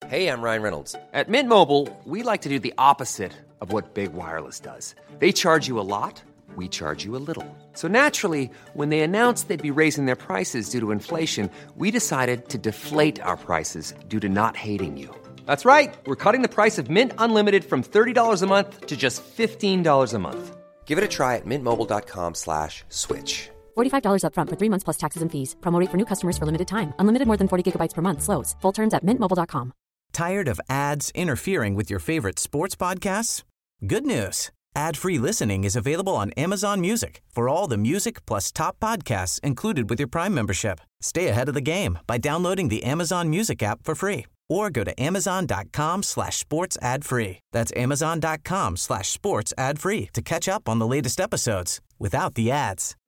Hey, I'm Ryan Reynolds. At Mint Mobile, we like to do the opposite of what Big Wireless does. They charge you a lot, we charge you a little. So naturally, when they announced they'd be raising their prices due to inflation, we decided to deflate our prices due to not hating you. That's right. We're cutting the price of Mint Unlimited from $30 a month to just $15 a month. Give it a try at mintmobile.com/switch. $45 up front for 3 months plus taxes and fees. Promo rate for new customers for limited time. Unlimited more than 40 gigabytes per month. Slows full terms at mintmobile.com. Tired of ads interfering with your favorite sports podcasts? Good news. Ad-free listening is available on Amazon Music for all the music plus top podcasts included with your Prime membership. Stay ahead of the game by downloading the Amazon Music app for free or go to amazon.com/sports ad free. That's amazon.com/sports ad free to catch up on the latest episodes without the ads.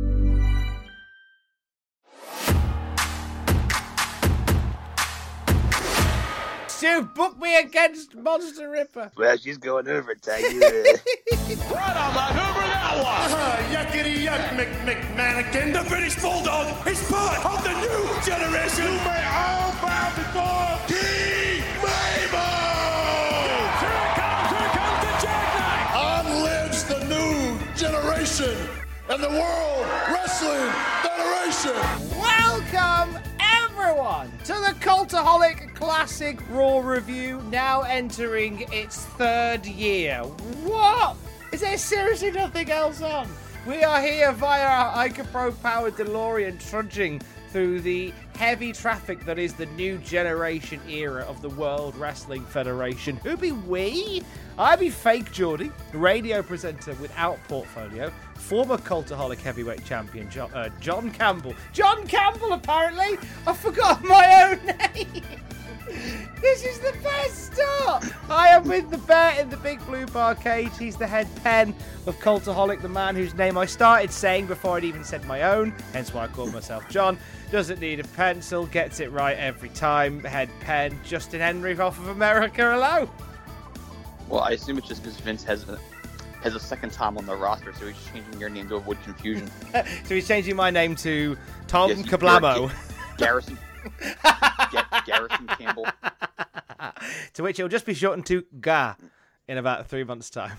Stu, book me against Monster Ripper. Well, she's going over it, tell you. Right on the Hoover that one. Yuckity yuck, McMannequin, the British Bulldog is part of the new generation. You may all bow before King Mabel. Here comes the jackknife. On lives the new generation and the World Wrestling Federation. Welcome, everyone, to the Cultaholic Classic Raw Review, now entering its third year. What? Is there seriously nothing else on? We are here via our ICA-Pro-powered DeLorean, trudging through the heavy traffic that is the new generation era of the World Wrestling Federation. Who be we? I be Fake Geordie, radio presenter without portfolio, former Cultaholic heavyweight champion John Campbell. John Campbell, apparently! I forgot my own name! This is the best start! I am with the bear in the big blue bar cage. He's the head pen of Cultaholic, the man whose name I started saying before I'd even said my own, hence why I called myself John. Doesn't need a pencil, gets it right every time. Head pen, Justin Henry off of America. Hello! Well, I assume it's just because Vince has a second Tom on the roster, so he's changing your name to avoid confusion. So he's changing my name to Tom Yes, Kablamo. Garrison. Garrison Campbell. To which it'll just be shortened to Ga in about 3 months' time.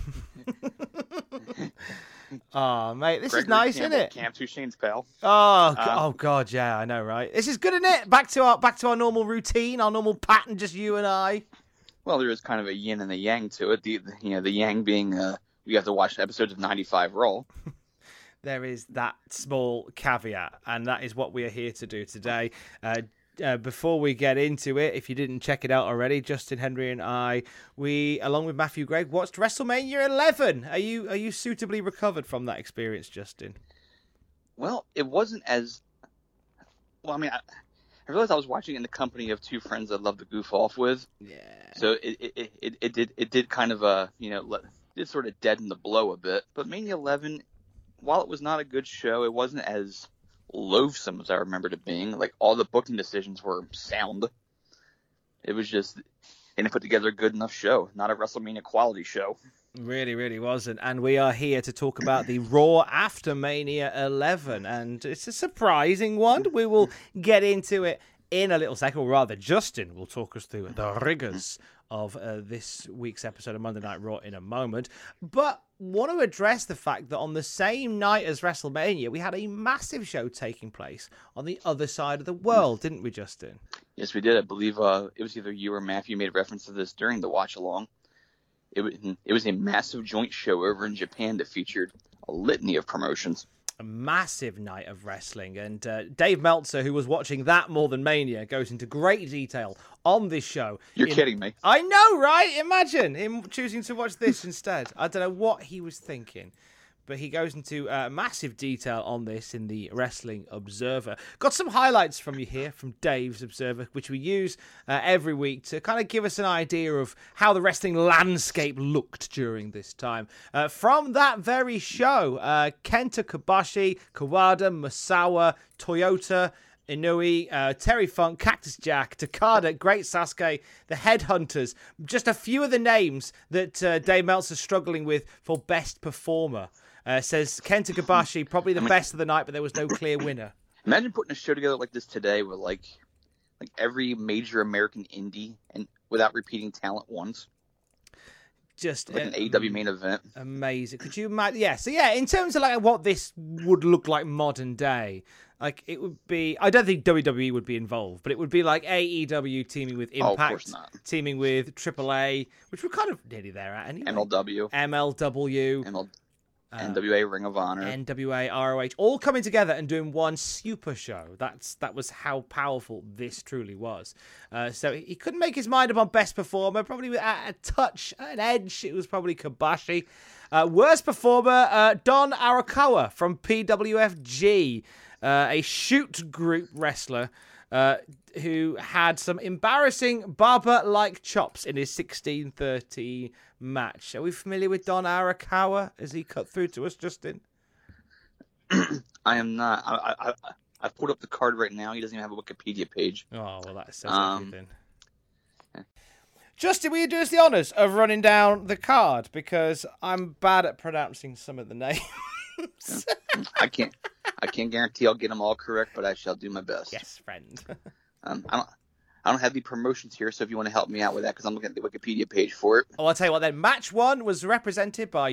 Oh, mate, this is nice, Campbell, isn't it? Cam Touchane's pal. Oh God, yeah, I know, right? This is good, isn't it? Back to our normal routine, our normal pattern, just you and I. Well, there is kind of a yin and a yang to it. The yang being we have to watch episodes of 95 Raw. There is that small caveat, and that is what we are here to do today. Before we get into it, if you didn't check it out already, Justin Henry and I, we, along with Matthew Gregg, watched WrestleMania 11. Are you suitably recovered from that experience, Justin? Well, it wasn't as well. I mean, I realized I was watching it in the company of two friends I'd love to goof off with. Yeah. So it did kind of did sort of deaden the blow a bit. But Mania 11, while it was not a good show, it wasn't as loathsome as I remembered it being. Like, all the booking decisions were sound. It was just, they didn't put together a good enough show, not a WrestleMania quality show. Really, really wasn't. And we are here to talk about the Raw after Mania 11. And it's a surprising one. We will get into it in a little second. Or rather, Justin will talk us through the rigors of this week's episode of Monday Night Raw in a moment. But want to address the fact that on the same night as WrestleMania, we had a massive show taking place on the other side of the world, didn't we, Justin? Yes, we did. I believe it was either you or Matthew made reference to this during the watch-along. It was a massive joint show over in Japan that featured a litany of promotions. A massive night of wrestling, and Dave Meltzer, who was watching that more than Mania, goes into great detail on this show. You're kidding me. I know, right? Imagine him choosing to watch this instead. I don't know what he was thinking, but he goes into massive detail on this in the Wrestling Observer. Got some highlights from you here, from Dave's Observer, which we use every week to kind of give us an idea of how the wrestling landscape looked during this time. From that very show, Kenta Kobashi, Kawada, Masawa, Toyota, Inoue, Terry Funk, Cactus Jack, Takada, Great Sasuke, the Headhunters. Just a few of the names that Dave Meltzer's struggling with for Best Performer. Says Kenta Kobashi, probably the best of the night, but there was no clear winner. Imagine putting a show together like this today with like every major American indie and without repeating talent once. Just like an AEW main event. Amazing. Could you imagine? Yeah. So yeah, in terms of like what this would look like modern day, like it would be. I don't think WWE would be involved, but it would be like AEW teaming with Impact, of course not. Teaming with AAA, which we're kind of nearly there at anyway. MLW, NWA, Ring of Honor, NWA, ROH, all coming together and doing one super show. That was how powerful this truly was. So he couldn't make his mind up on best performer. Probably with a touch, an edge. It was probably Kobashi. Worst performer, Don Arakawa from PWFG, a shoot group wrestler. Who had some embarrassing barber-like chops in his 16:30 match. Are we familiar with Don Arakawa? Has he cut through to us, Justin? I am not. I've pulled up the card right now. He doesn't even have a Wikipedia page. Oh, well, that says everything. Justin, will you do us the honours of running down the card? Because I'm bad at pronouncing some of the names. I can't guarantee I'll get them all correct, but I shall do my best. Yes, friend. I don't have the promotions here, so if you want to help me out with that, because I'm looking at the Wikipedia page for it. Oh, I'll tell you what then. Match 1 was represented by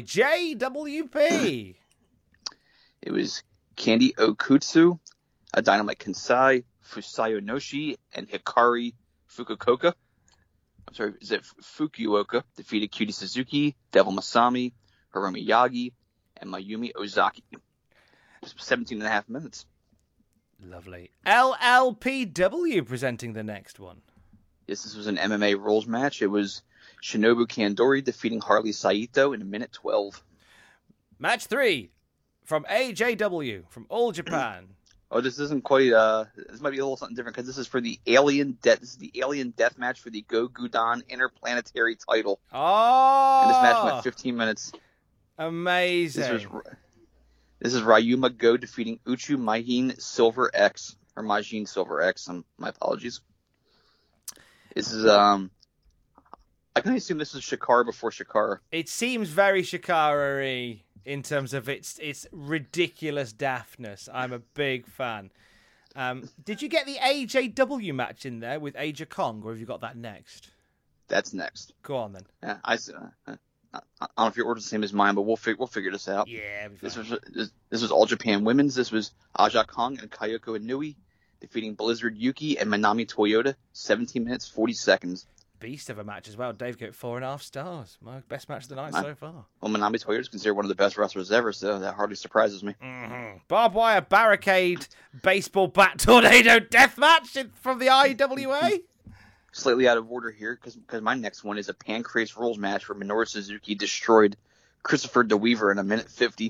JWP. It was Candy Okutsu, Dynamite Kansai, Fusayo Noshi, and Hikari Fukuoka. I'm sorry, is it Fukuoka? Defeated Cutie Suzuki, Devil Masami, Hiromi Yagi, and Mayumi Ozaki. 17 and a half minutes. Lovely. LLPW presenting the next one. Yes, this was an MMA rules match. It was Shinobu Kandori defeating Harley Saito in a minute 12. Match 3 from AJW from All Japan. Oh, this isn't quite. This might be a little something different because this is for the Alien Death. This is the Alien Death match for the Go Gudan Interplanetary title. Oh, and this match went 15 minutes. Amazing. This is Ryuma Go defeating Uchu Majin Silver X, or Majin Silver X. My apologies. This is I can assume this is Shikara before Shikara. It seems very Shikara-y in terms of its ridiculous daftness. I'm a big fan. Did you get the AJW match in there with Aja Kong, or have you got that next? That's next. Go on then. Yeah, I don't know if your order's the same as mine, but we'll figure this out. Yeah. This was All Japan Women's. This was Aja Kong and Kayoko Inui defeating Blizzard Yuki and Manami Toyota. 17 minutes 40 seconds. Beast of a match as well. Dave gave 4.5 stars. My best match of the night so far. Well, Manami Toyota is considered one of the best wrestlers ever, so that hardly surprises me. Mm-hmm. Barbed wire barricade baseball bat tornado death match from the IWA. Slightly out of order here because my next one is a Pancrase rules match where Minoru Suzuki destroyed Christopher DeWeaver in a minute 50.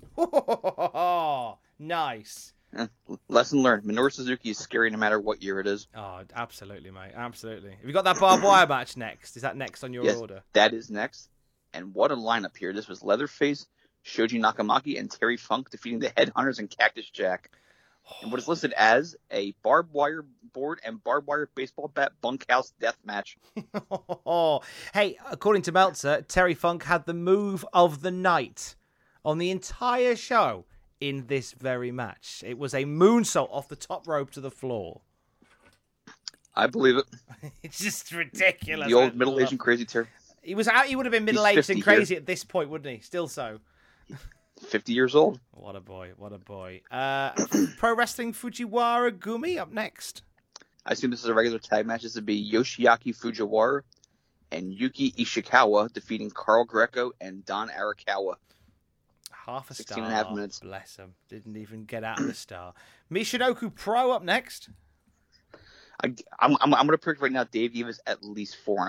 Oh, nice. Lesson learned. Minoru Suzuki is scary no matter what year it is. Oh, absolutely, mate. Absolutely. Have you got that barbed wire match next? Is that next on your order? That is next. And what a lineup here. This was Leatherface, Shoji Nakamaki, and Terry Funk defeating the Headhunters and Cactus Jack. And what is listed as a barbed wire board and barbed wire baseball bat bunkhouse death match. Hey, according to Meltzer, Terry Funk had the move of the night on the entire show in this very match. It was a moonsault off the top rope to the floor. I believe it. It's just ridiculous. The old middle-aged and crazy Terry. He would have been middle-aged and crazy at this point, wouldn't he? Still so. 50 years old. What a boy. Pro Wrestling Fujiwara Gumi up next. I assume this is a regular tag match. This would be Yoshiaki Fujiwara and Yuki Ishikawa defeating Carl Greco and Don Arakawa. Half a 16 and a half minutes. Bless him. Didn't even get out of the star. Michinoku Pro up next. I'm going to predict right now Dave gave us at least 4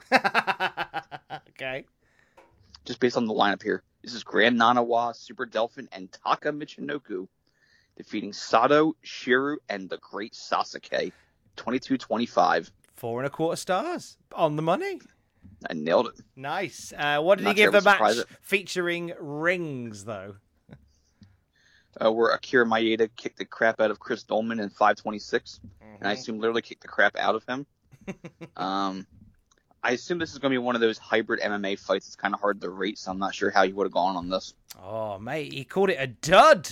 1/4. Okay. Just based on the lineup here. This is Grand Nanawa, Super Delphin, and Taka Michinoku defeating Sato, Shiru, and the Great Sasuke. 22-25. 4 1/4 stars. On the money. I nailed it. Nice. What did he give the match featuring rings, though? Where Akira Maeda kicked the crap out of Chris Dolman in 5:26. And I assume literally kicked the crap out of him. I assume this is going to be one of those hybrid MMA fights. It's kind of hard to rate, so I'm not sure how he would have gone on this. Oh, mate, he called it a dud.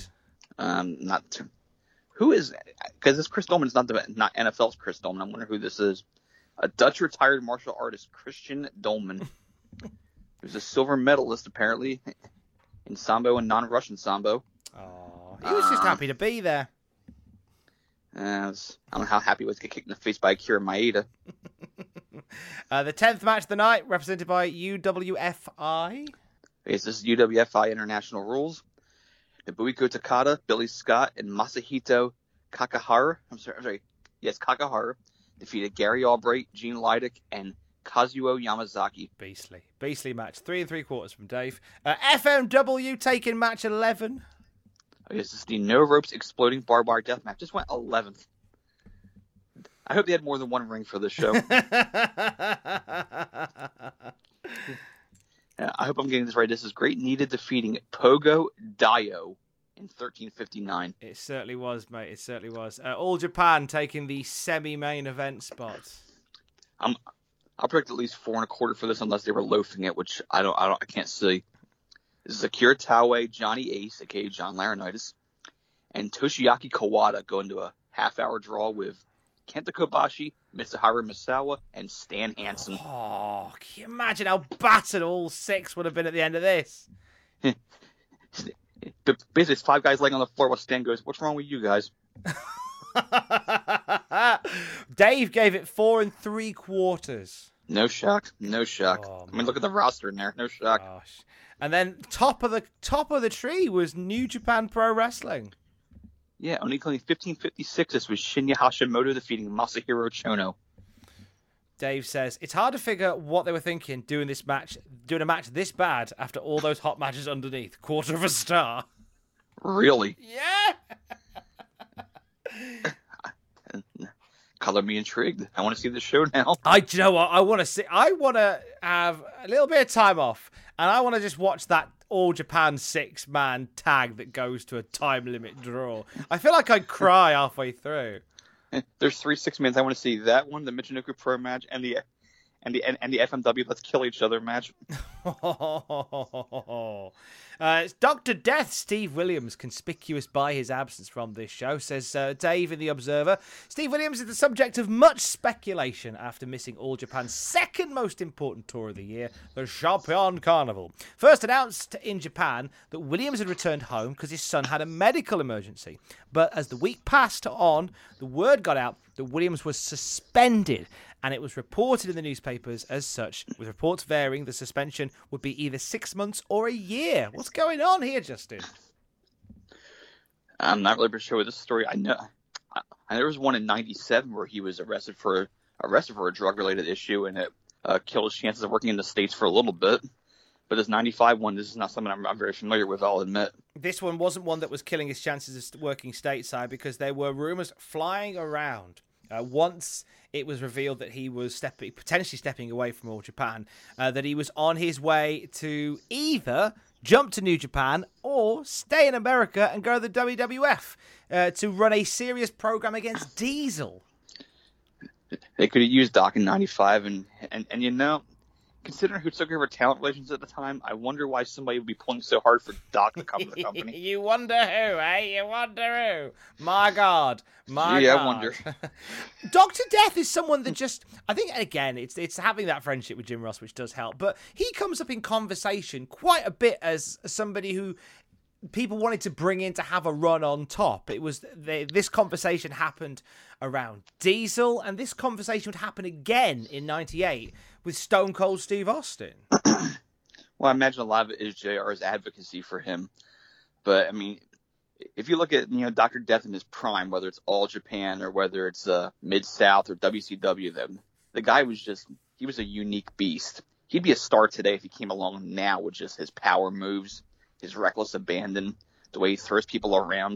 Who is? Because this Chris Dolman is not NFL's Chris Dolman. I'm wondering who this is. a Dutch retired martial artist, Christian Dolman. He was a silver medalist, apparently, in Sambo and non-Russian Sambo. Oh, he was just happy to be there. I don't know how happy he was to get kicked in the face by Akira Maeda. The 10th match of the night, represented by UWFI. This is UWFI International Rules. Nobuhiko Takada, Billy Scott, and Masahito Kakahara. Kakahara defeated Gary Albright, Gene Leidick, and Kazuo Yamazaki. Beastly match. 3 3/4 from Dave. FMW taking match 11. This is the No Ropes Exploding Barbed Wire Death Match. Just went 11th. I hope they had more than one ring for this show. I hope I'm getting this right. This is Great Needed defeating Pogo Dio in 1359. It certainly was, mate. It certainly was. All Japan taking the semi-main event spot. I'll predict at least 4 1/4 for this, unless they were loafing it, which I can't see. This is Akira Taue, Johnny Ace, aka John Laurinaitis, and Toshiaki Kawada go into a half-hour draw with Kenta Kobashi, Mitsuharu Misawa, and Stan Hansen. Oh, can you imagine how battered all 6 would have been at the end of this? Basically, it's 5 guys laying on the floor while Stan goes, "What's wrong with you guys?" Dave gave it 4 3/4. No shock. Oh, I mean, look at the roster in there. No shock. Gosh. And then top of the tree was New Japan Pro Wrestling. Yeah, only claiming 1556. This was Shinya Hashimoto defeating Masahiro Chono. Dave says it's hard to figure what they were thinking doing a match this bad after all those hot matches underneath. 1/4 of a star. Really? Yeah. Color me intrigued. I want to see the show now. Do you know what? I want to have a little bit of time off, and I want to just watch that All Japan 6-man tag that goes to a time limit draw. I feel like I'd cry halfway through. There's 3 6-mans. I want to see that one, the Michinoku Pro match, and the FMW Let's Kill Each Other match. It's Dr. Death, Steve Williams, conspicuous by his absence from this show, says Dave in The Observer. Steve Williams is the subject of much speculation after missing All Japan's second most important tour of the year, the Champion Carnival. First announced in Japan that Williams had returned home because his son had a medical emergency. But as the week passed on, the word got out that Williams was suspended, and it was reported in the newspapers as such, with reports varying the suspension would be either 6 months or a year. What's going on here, Justin? I'm not really sure with this story. I know there was one in '97 where he was arrested for a drug-related issue, and it killed his chances of working in the States for a little bit. But this '95 one, this is not something I'm very familiar with, I'll admit. This one wasn't one that was killing his chances of working stateside, because there were rumours flying around. Once it was revealed that he was potentially stepping away from All Japan, that he was on his way to either jump to New Japan or stay in America and go to the WWF to run a serious program against Diesel. They could have used Doc in '95, and you know, considering who took over talent relations at the time, I wonder why somebody would be pulling so hard for Doc to come to the company. You wonder who, eh? You wonder who? My God. God. I wonder. Dr. Death is someone that just, I think, again, it's having that friendship with Jim Ross, which does help. But he comes up in conversation quite a bit as somebody who people wanted to bring in to have a run on top. It was this conversation happened around Diesel, and this conversation would happen again in '98 with Stone Cold Steve Austin. Well, I imagine a lot of it is JR's advocacy for him. But I mean, if you look at Dr. Death in his prime, whether it's All Japan or whether it's Mid-South or WCW, the guy was he was a unique beast. He'd be a star today if he came along now with just his power moves, his reckless abandon, the way he throws people around.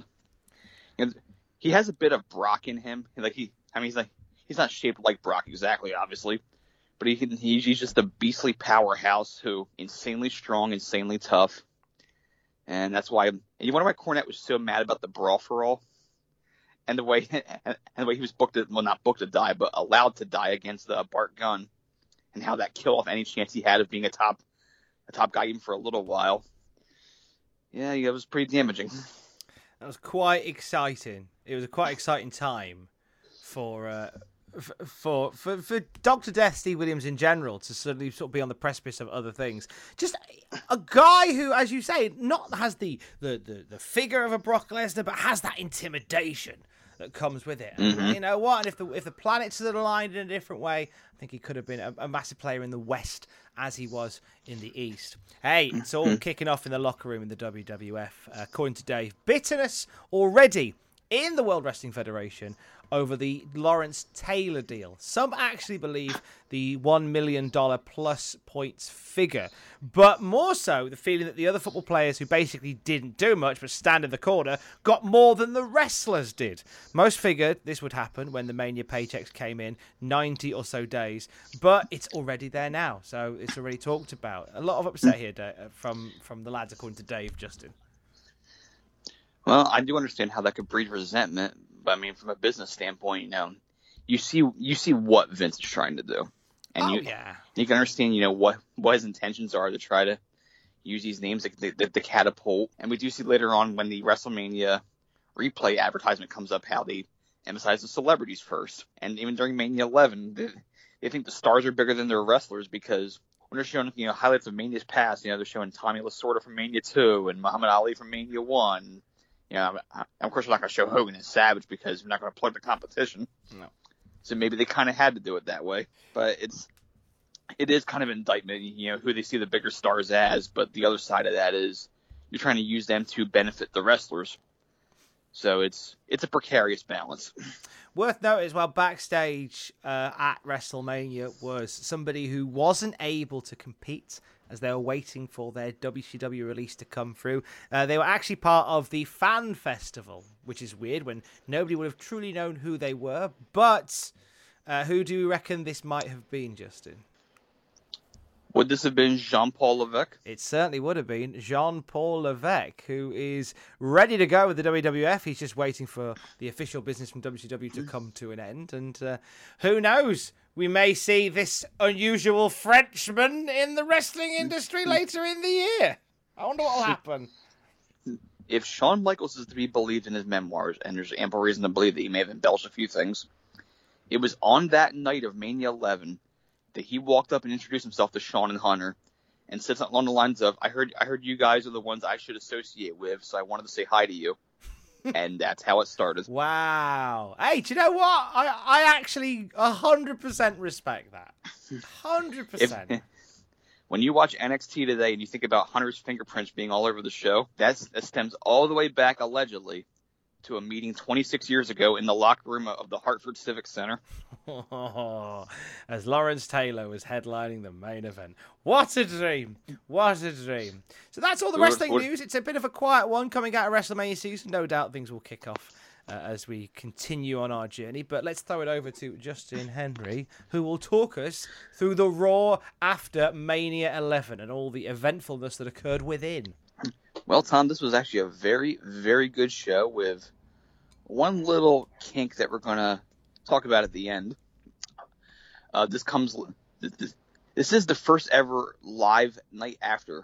He has a bit of Brock in him. He's not shaped like Brock exactly, obviously, but he's just a beastly powerhouse who insanely strong, insanely tough. And that's why you wonder why Cornette was so mad about the Brawl for All and the way he was not booked to die, but allowed to die against Bart Gunn, and how that killed off any chance he had of being a top guy even for a little while. Yeah, it was pretty damaging. That was quite exciting. It was a quite exciting time for for Dr. Death, Steve Williams in general, to suddenly sort of be on the precipice of other things. Just a guy who, as you say, not has the figure of a Brock Lesnar, but has that intimidation that comes with it. Mm-hmm. You know what? And if the planets had aligned in a different way, I think he could have been a massive player in the West as he was in the East. Hey, it's all kicking off in the locker room in the WWF. According to Dave, bitterness already in the World Wrestling Federation over the Lawrence Taylor deal. Some actually believe the $1 million plus points figure, but more so the feeling that the other football players who basically didn't do much but stand in the corner got more than the wrestlers did. Most figured this would happen when the Mania paychecks came in 90 or so days, but it's already there now, so it's already talked about. A lot of upset here from the lads, according to Dave, Justin. Well, I do understand how that could breed resentment, but I mean, from a business standpoint, you see what Vince is trying to do, and you can understand, what his intentions are to try to use these names the catapult. And we do see later on when the WrestleMania replay advertisement comes up how they emphasize the celebrities first, and even during Mania 11, they think the stars are bigger than their wrestlers because when they're showing highlights of Mania's past, they're showing Tommy Lasorda from Mania 2 and Muhammad Ali from Mania 1. Of course, we're not going to show Hogan and Savage because we're not going to plug the competition. No. So maybe they kind of had to do it that way. But it is kind of an indictment, who they see the bigger stars as. But the other side of that is you're trying to use them to benefit the wrestlers. So it's a precarious balance. Worth noting as well, backstage at WrestleMania was somebody who wasn't able to compete as they were waiting for their WCW release to come through. They were actually part of the Fan Festival, which is weird when nobody would have truly known who they were. But who do you reckon this might have been, Justin? Would this have been Jean-Paul Levesque? It certainly would have been Jean-Paul Levesque, who is ready to go with the WWF. He's just waiting for the official business from WCW to come to an end. And who knows? We may see this unusual Frenchman in the wrestling industry later in the year. I wonder what will happen. If Shawn Michaels is to be believed in his memoirs, and there's ample reason to believe that he may have embellished a few things, it was on that night of Mania 11 that he walked up and introduced himself to Shawn and Hunter and said something along the lines of, I heard you guys are the ones I should associate with, so I wanted to say hi to you. And that's how it started. Wow. Hey, do you know what? I actually 100% respect that. 100%. When you watch NXT today and you think about Hunter's fingerprints being all over the show, that stems all the way back, allegedly, to a meeting 26 years ago in the locker room of the Hartford Civic Center. As Lawrence Taylor was headlining the main event. What a dream. What a dream. So that's all the wrestling news. It's a bit of a quiet one coming out of WrestleMania season. No doubt things will kick off as we continue on our journey. But let's throw it over to Justin Henry, who will talk us through the Raw after Mania 11 and all the eventfulness that occurred within. Well, Tom, this was actually a very, very good show with one little kink that we're going to talk about at the end. This is the first ever live night after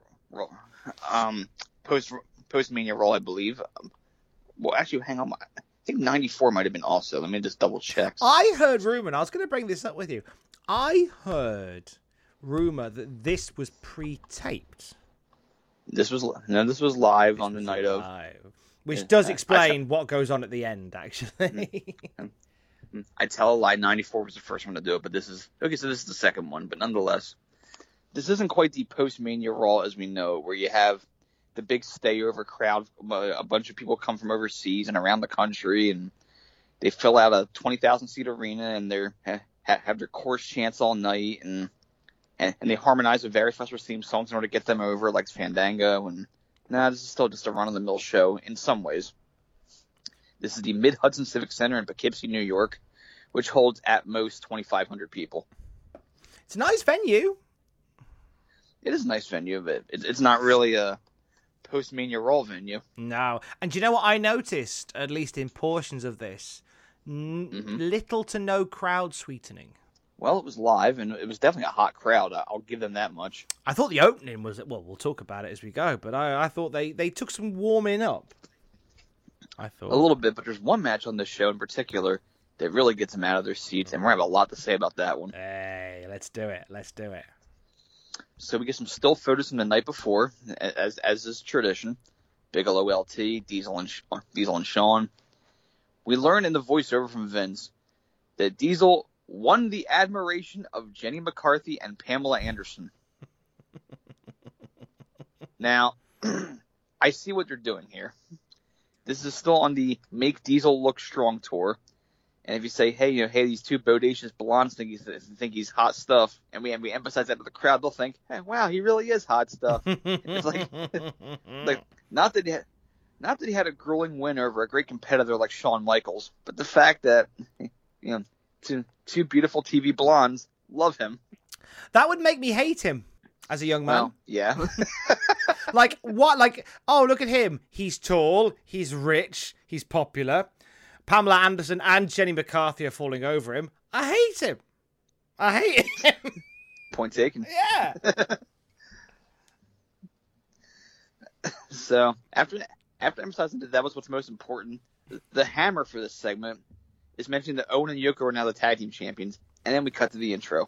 post-Mania Raw, I believe. Well, actually, hang on. I think 94 might have been also. Let me just double check. I heard rumor, and I was going to bring this up with you. I heard rumor that this was pre-taped. This was live on the night of. Which does explain what goes on at the end, actually. I tell a lie, 94 was the first one to do it, but this is the second one. But nonetheless, this isn't quite the post-Mania Raw as we know it, where you have the big stay-over crowd. A bunch of people come from overseas and around the country, and they fill out a 20,000-seat arena, and they have their chorus chants all night, and they harmonize with various wrestlers' theme songs in order to get them over, like Fandango. And this is still just a run-of-the-mill show in some ways. This is the Mid-Hudson Civic Center in Poughkeepsie, New York, which holds at most 2,500 people. It's a nice venue. It is a nice venue, but it's not really a post-Mania Raw venue. No. And do you know what I noticed, at least in portions of this? Little to no crowd sweetening. Well, it was live, and it was definitely a hot crowd. I'll give them that much. I thought the opening was... Well, we'll talk about it as we go, but I thought they took some warming up. I thought. A little bit, but there's one match on this show in particular that really gets them out of their seats, and we're going to have a lot to say about that one. Hey, let's do it. So we get some still photos from the night before, as is tradition. Bigelow LT, Diesel and Shawn. We learn in the voiceover from Vince that Diesel won the admiration of Jenny McCarthy and Pamela Anderson. Now, I see what they're doing here. This is still on the Make Diesel Look Strong tour. And if you say, hey, these two bodacious blondes think he's hot stuff, and we emphasize that to the crowd, they'll think, hey, wow, he really is hot stuff. It's like not that he had a grueling win over a great competitor like Shawn Michaels, but the fact that two beautiful TV blondes love him. That would make me hate him as a young man. Well, yeah. Like what? Like, oh, look at him. He's tall. He's rich. He's popular. Pamela Anderson and Jenny McCarthy are falling over him. I hate him. Point taken. Yeah. So after emphasizing that was what's most important, the hammer for this segment is mentioning that Owen and Yoko are now the tag team champions, and then we cut to the intro.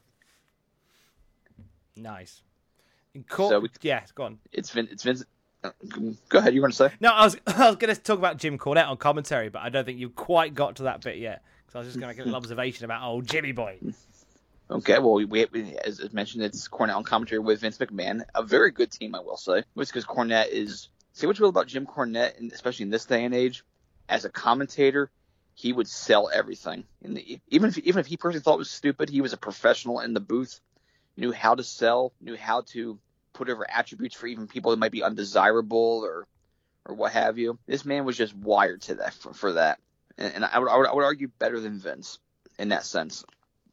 Nice. Go on. It's Vince. Go ahead. You want to say? No, I was going to talk about Jim Cornette on commentary, but I don't think you've quite got to that bit yet. Because I was just going to give an observation about old Jimmy Boy. Okay, well, we as mentioned, it's Cornette on commentary with Vince McMahon. A very good team, I will say. It's because Cornette is... See what's real about Jim Cornette, and especially in this day and age? As a commentator, he would sell everything. Even if he personally thought it was stupid, he was a professional in the booth, knew how to sell, knew how to put over attributes for even people that might be undesirable or what have you. This man was just wired to that for that, and I would argue better than Vince in that sense.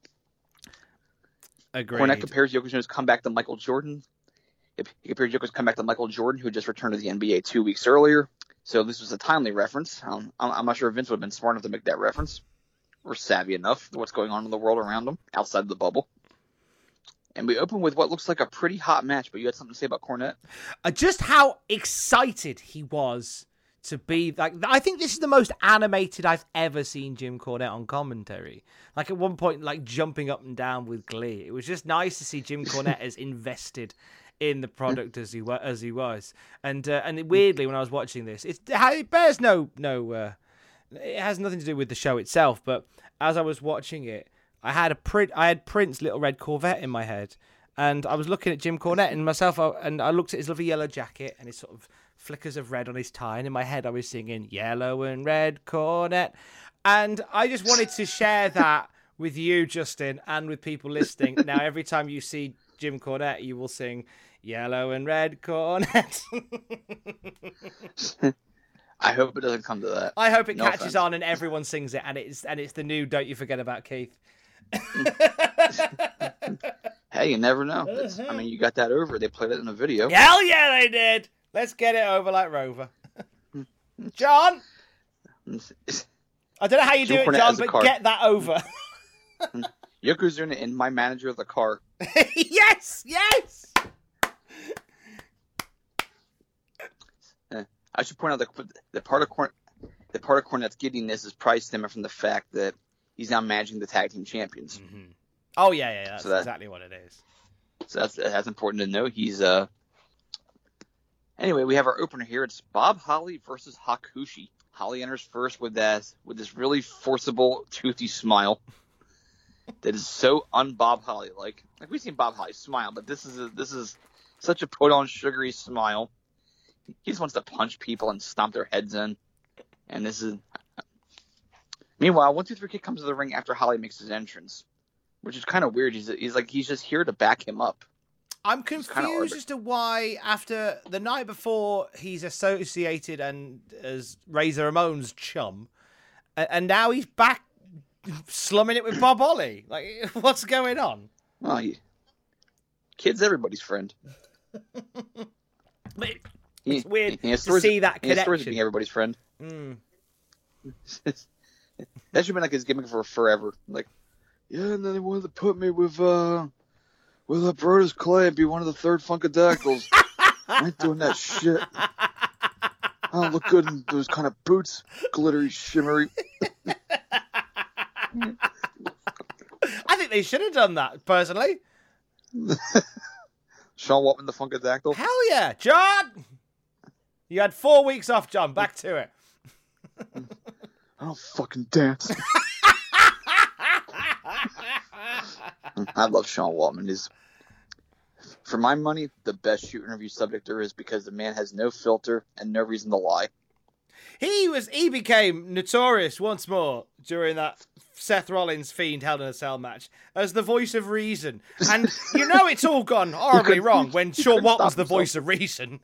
Agreed. Cornette compares Yokozuna's comeback to Michael Jordan. He compared Yokozuna's comeback to Michael Jordan, who had just returned to the NBA 2 weeks earlier. So this was a timely reference. I'm not sure if Vince would have been smart enough to make that reference, or savvy enough to what's going on in the world around him outside of the bubble. And we open with what looks like a pretty hot match, but you had something to say about Cornette? Just how excited he was to be. Like, I think this is the most animated I've ever seen Jim Cornette on commentary. Like, at one point, like, jumping up and down with glee. It was just nice to see Jim Cornette as invested in the product as he was. And weirdly, when I was watching this, it bears it has nothing to do with the show itself, but as I was watching it, I had Prince's Little Red Corvette in my head, and I was looking at Jim Cornette and myself, and I looked at his lovely yellow jacket and his sort of flickers of red on his tie, and in my head I was singing Yellow and Red Cornette, and I just wanted to share that with you, Justin, and with people listening. Now, every time you see Jim Cornette, you will sing Yellow and Red Cornette. I hope it doesn't come to that. I hope it catches on and everyone sings it, and it's the new Don't You Forget About Keith. Hey, you never know. I mean, you got that over. They played it in a video. Hell yeah, they did. Let's get it over like Rover. John? I don't know how you do it, John, but get that over. Yokozuna and my manager of the car. Yes! I should point out the part of Cornette's giddiness is probably stemming from the fact that he's now managing the tag team champions. Mm-hmm. Oh yeah, that's exactly what it is. So that's important to know. He's Anyway, we have our opener here. It's Bob Holly versus Hakushi. Holly enters first with this really forcible, toothy smile that is so un-Bob Holly like. Like, we've seen Bob Holly smile, but this is such a put-on sugary smile. He just wants to punch people and stomp their heads in. And this is... Meanwhile, 1, 2, 3 Kid comes to the ring after Holly makes his entrance, which is kind of weird. He's just here to back him up. I'm confused as to why, after the night before, he's associated and as Razor Ramon's chum, and now he's back slumming it with Bob Holly. Like, what's going on? Well, Kid's everybody's friend. It's weird to see that connection. He has stories of being everybody's friend. Mm. That should have been like his gimmick for forever. Like, yeah, and then they wanted to put me with Brodus Clay and be one of the third Funkadactyls. I ain't doing that shit. I don't look good in those kind of boots, glittery, shimmery. I think they should have done that, personally. Sean Waltman, the Funkadactyl. Hell yeah, John! You had 4 weeks off, John. Back to it. I don't fucking dance. I love Sean Waltman. He's, for my money, the best shoot interview subject there is because the man has no filter and no reason to lie. He became notorious once more during that Seth Rollins Fiend Hell in a Cell match as the voice of reason. And you know it's all gone horribly wrong when Sean Waltman's the voice of reason.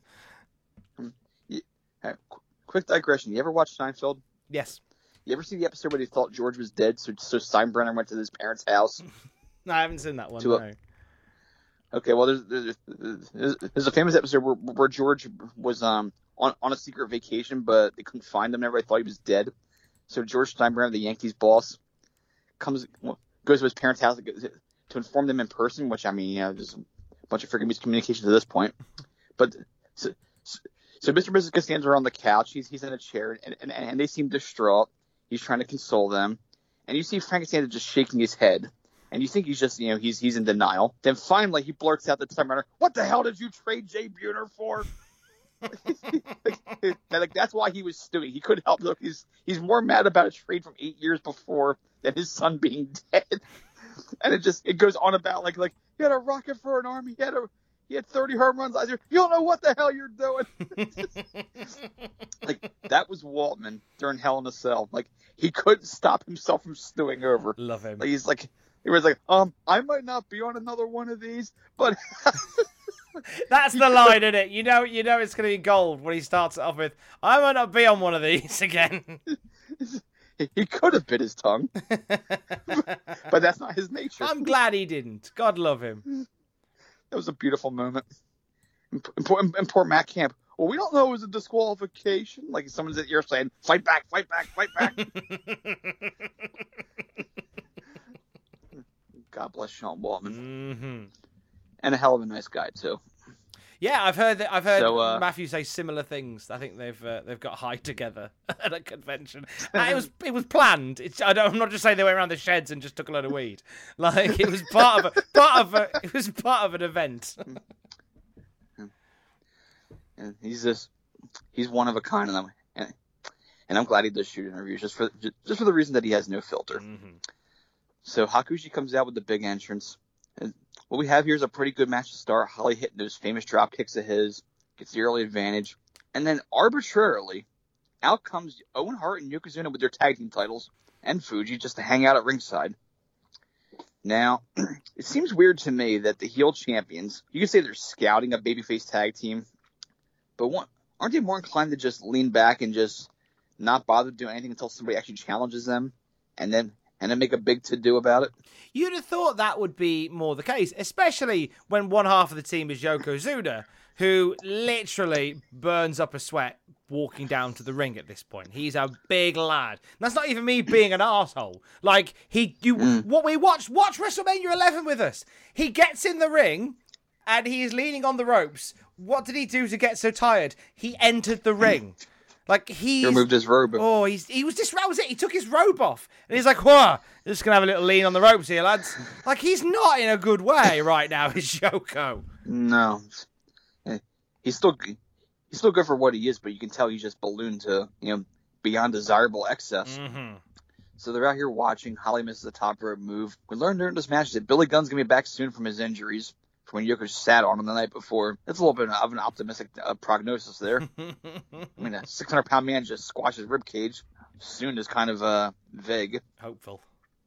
Quick digression. You ever watch Seinfeld? Yes. You ever see the episode where they thought George was dead, so Steinbrenner went to his parents' house? No, I haven't seen that one. No. Okay, well, there's a famous episode where George was on a secret vacation, but they couldn't find him. Everybody thought he was dead. So George Steinbrenner, the Yankees boss, goes to his parents' house to inform them in person. Which, I mean, there's a bunch of freaking miscommunication to this point. But so Mr. and Mrs. Costanza are on the couch. He's in a chair, and they seem distraught. He's trying to console them, and you see Frank Costanza just shaking his head. And you think he's just, he's in denial. Then finally he blurts out the Steinbrenner, "What the hell did you trade Jay Buhner for?" That's why he was stewing. He couldn't help. Look, he's more mad about a trade from 8 years before than his son being dead. And it goes on about like he had a rocket for an army. He had 30 home runs last year. You don't know what the hell you're doing. That was Waltman during Hell in a Cell. He couldn't stop himself from stewing over. Love him. He was like, I might not be on another one of these, but that's the line, isn't it? You know it's going to be gold when he starts it off with, "I might not be on one of these again." He could have bit his tongue, but that's not his nature. I'm glad he didn't. God love him. That was a beautiful moment. And poor Matt Camp. Well, we don't know it was a disqualification. Like someone's at ear saying, "Fight back, fight back, fight back." God bless Sean Waltman. Mm-hmm. And a hell of a nice guy too. Yeah, I've heard Matthew say similar things. I think they've got high together at a convention. It was planned. I'm not just saying they went around the sheds and just took a load of weed. It was part of an event. And he's one of a kind, and I'm glad he does shoot interviews just for the reason that he has no filter. Mm-hmm. So Hakushi comes out with the big entrance. And what we have here is a pretty good match to start. Holly hitting those famous drop kicks of his, gets the early advantage. And then arbitrarily, out comes Owen Hart and Yokozuna with their tag team titles and Fuji just to hang out at ringside. Now, it seems weird to me that the heel champions, you can say they're scouting a babyface tag team, but aren't they more inclined to just lean back and just not bother doing anything until somebody actually challenges them and then make a big to-do about it? You'd have thought that would be more the case, especially when one half of the team is Yokozuna, who literally burns up a sweat walking down to the ring at this point. He's a big lad. That's not even me being an arsehole. What we watch WrestleMania 11 with us. He gets in the ring and he is leaning on the ropes. What did he do to get so tired? He entered the ring. He removed his robe. Oh, he was just, that was it. He took his robe off. And he's like, "Whoa, just going to have a little lean on the ropes here, lads." He's not in a good way right now, is Yoko. No. He's still good for what he is, but you can tell he's just ballooned to, beyond desirable excess. Mm-hmm. So they're out here watching. Holly misses a top rope move. We learned during this match that Billy Gunn's going to be back soon from his injuries. From when Yoko sat on him the night before. That's a little bit of an optimistic prognosis there. I mean, a 600-pound man just squashes ribcage. Soon is kind of vague. Hopeful.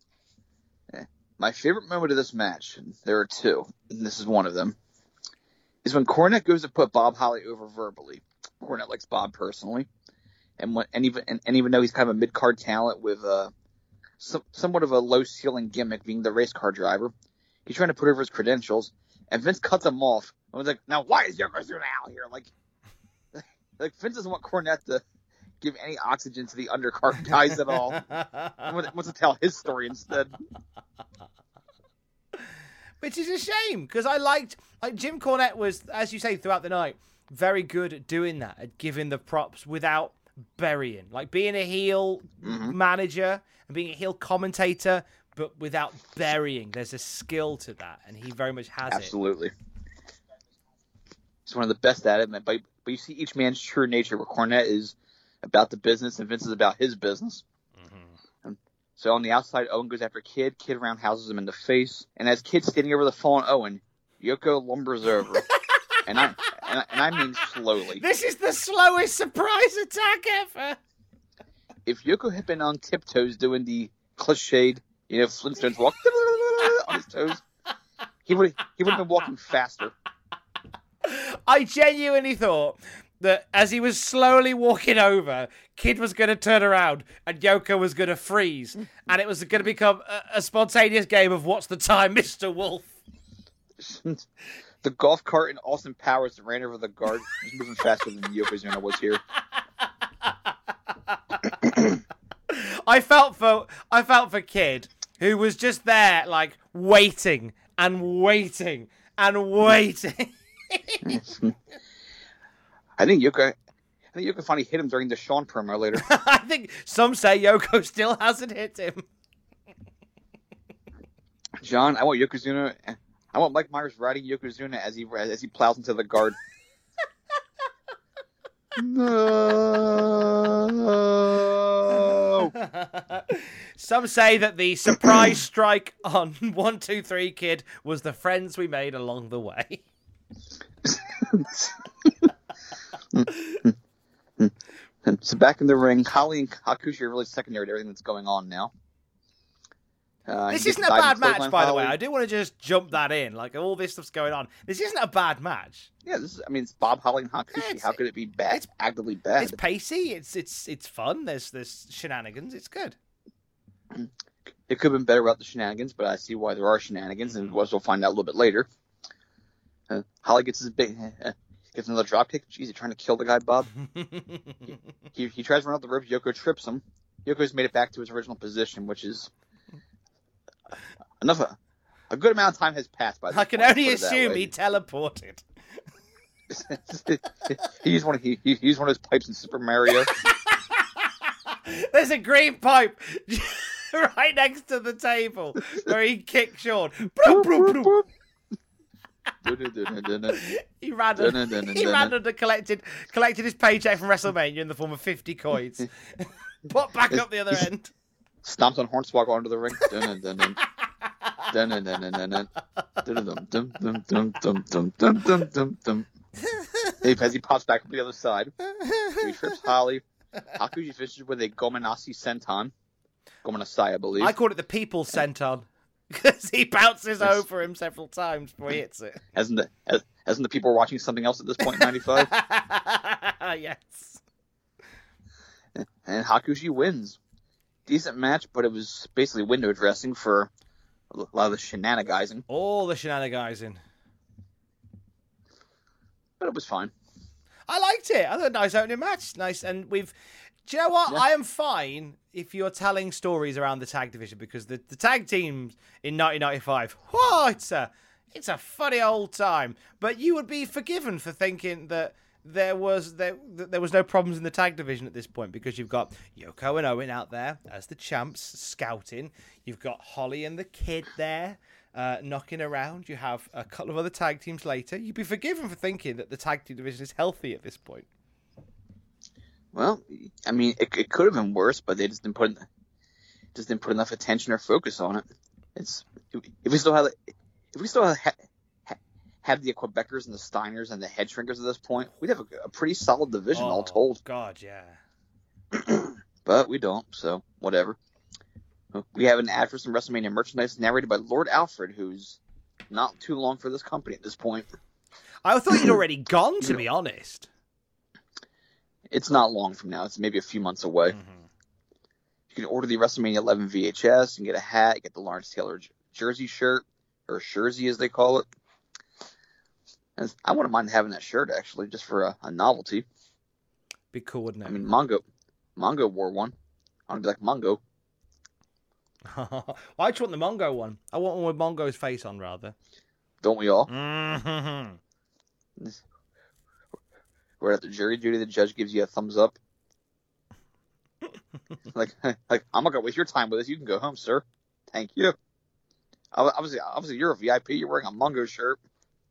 My favorite moment of this match, there are two, and this is one of them, is when Cornette goes to put Bob Holly over verbally. Cornette likes Bob personally, and even though he's kind of a mid-card talent with somewhat of a low-ceiling gimmick, being the race car driver, he's trying to put over his credentials. And Vince cuts him off. I was like, "Now why is Yokozuna out here?" Vince doesn't want Cornette to give any oxygen to the undercard guys at all. He wants to tell his story instead. Which is a shame, because I liked Jim Cornette was, as you say, throughout the night, very good at doing that, at giving the props without burying. Being a heel manager and being a heel commentator, but without burying. There's a skill to that, and he very much has Absolutely. He's one of the best at it, but you see each man's true nature, where Cornette is about the business and Vince is about his business. Mm-hmm. So on the outside, Owen goes after Kid. Kid roundhouses him in the face, and as Kid's standing over the fallen Owen, Yoko lumbers over. And I mean slowly. This is the slowest surprise attack ever. If Yoko had been on tiptoes doing the cliched, Flintstones walk on his toes, he would have been walking faster. I genuinely thought that as he was slowly walking over, Kid was going to turn around and Yoko was going to freeze, and it was going to become a spontaneous game of what's the time, Mr. Wolf. The golf cart in Austin Powers that ran over the guard was moving faster than Yokozuna was here. I felt for Kid, who was just there, like, waiting and waiting and waiting. I think Yoko finally hit him during the Shawn promo later. I think some say Yoko still hasn't hit him. John, I want Yokozuna. I want Mike Myers riding Yokozuna as he plows into the guard. No. Some say that the surprise strike on 1, 2, 3 Kid was the friends we made along the way. So back in the ring, Holly and Hakushi are really secondary to everything that's going on now. This isn't a bad match, by the way. I do want to just jump that in. Like, all this stuff's going on. This isn't a bad match. Yeah, it's Bob Holly and Hakushi. How could it be bad? It's actively bad. It's pacey. It's fun. There's shenanigans. It's good. It could have been better without the shenanigans, but I see why there are shenanigans, and we'll find out a little bit later. Holly gets gets another drop kick. Jeez, he's trying to kill the guy, Bob. he tries to run up the ropes. Yoko trips him. Yoko's made it back to his original position, which is enough. A good amount of time has passed by this point. I can only assume he teleported. he used one of his pipes in Super Mario. There's a green pipe right next to the table where he kicked Shawn. He ran and collected his paycheck from WrestleMania in the form of 50 coins. Put back up the other end. Stomps on Hornswoggle onto the ring. As he pops back from the other side, he trips Holly. Hakushi finishes with a Gomenasi Senton. Gomenasai, I believe. I called it the People Senton because he bounces over him several times before he hits it. Hasn't the people watching something else at this point in 95? Yes. And Hakushi wins. Decent match, but it was basically window dressing for a lot of the shenanigizing. All the shenanigizing. But it was fine. I liked it. I thought a nice opening match. Nice. And do you know what? Yeah. I am fine if you're telling stories around the tag division, because the tag teams in 1995, it's a funny old time. But you would be forgiven for thinking that there was no problems in the tag division at this point, because you've got Yoko and Owen out there as the champs scouting. You've got Holly and the Kid there knocking around. You have a couple of other tag teams later. You'd be forgiven for thinking that the tag team division is healthy at this point. Well, I mean, it could have been worse, but they just didn't put enough attention or focus on it. If we still had the Quebecers and the Steiners and the Head Shrinkers at this point, we'd have a pretty solid division all told. God, yeah. But we don't, so whatever. We have an ad for some WrestleMania merchandise narrated by Lord Alfred, who's not too long for this company at this point. I thought you'd already gone, to be honest. It's not long from now. It's maybe a few months away. Mm-hmm. You can order the WrestleMania 11 VHS and get a hat, get the Lawrence Taylor jersey shirt, or jersey as they call it. And I wouldn't mind having that shirt, actually, just for a novelty. Be cool, wouldn't it? I mean, Mongo wore one. I want to be like Mongo. Well, I just want the Mongo one. I want one with Mongo's face on, rather. Don't we all? Mm-hmm. We're at the jury duty. The judge gives you a thumbs up. like I'm not gonna waste your time with this. You can go home, sir. Thank you. Obviously, you're a VIP. You're wearing a Mungo shirt.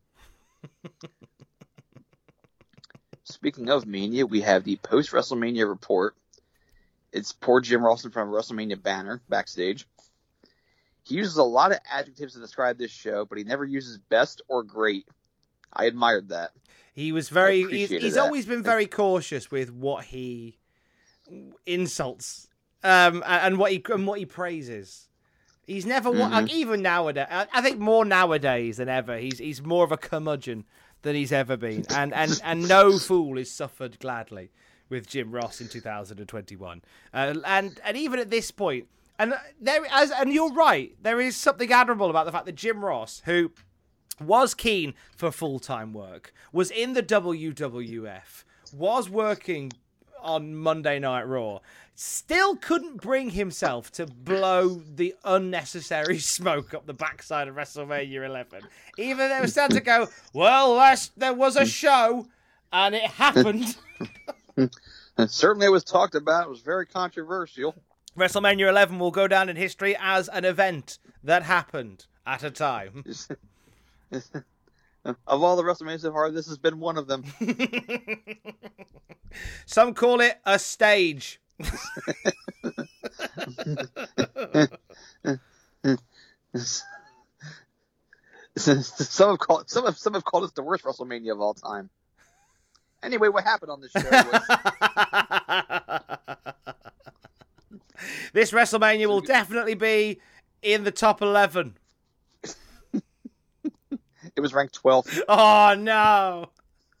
Speaking of Mania, we have the post-WrestleMania report. It's poor Jim Ross in front of a WrestleMania banner backstage. He uses a lot of adjectives to describe this show, but he never uses best or great. I admired that. He was he's that. always been very cautious with what he insults and what he praises. He's never like, even nowadays. I think more nowadays than ever. He's more of a curmudgeon than he's ever been, and no fool is suffered gladly with Jim Ross in 2021. And even at this point, and you're right, there is something admirable about the fact that Jim Ross, who was keen for full-time work, was in the WWF, was working on Monday Night Raw, still couldn't bring himself to blow the unnecessary smoke up the backside of WrestleMania 11. Even they were starting to go, well, there was a show, and it happened. Certainly it was talked about. It was very controversial. WrestleMania 11 will go down in history as an event that happened at a time. Of all the WrestleManias so far, this has been one of them. Some call it a stage. Some have called it the worst WrestleMania of all time. Anyway, what happened on this show was... This WrestleMania will definitely be in the top 11. It was ranked 12th. Oh, no.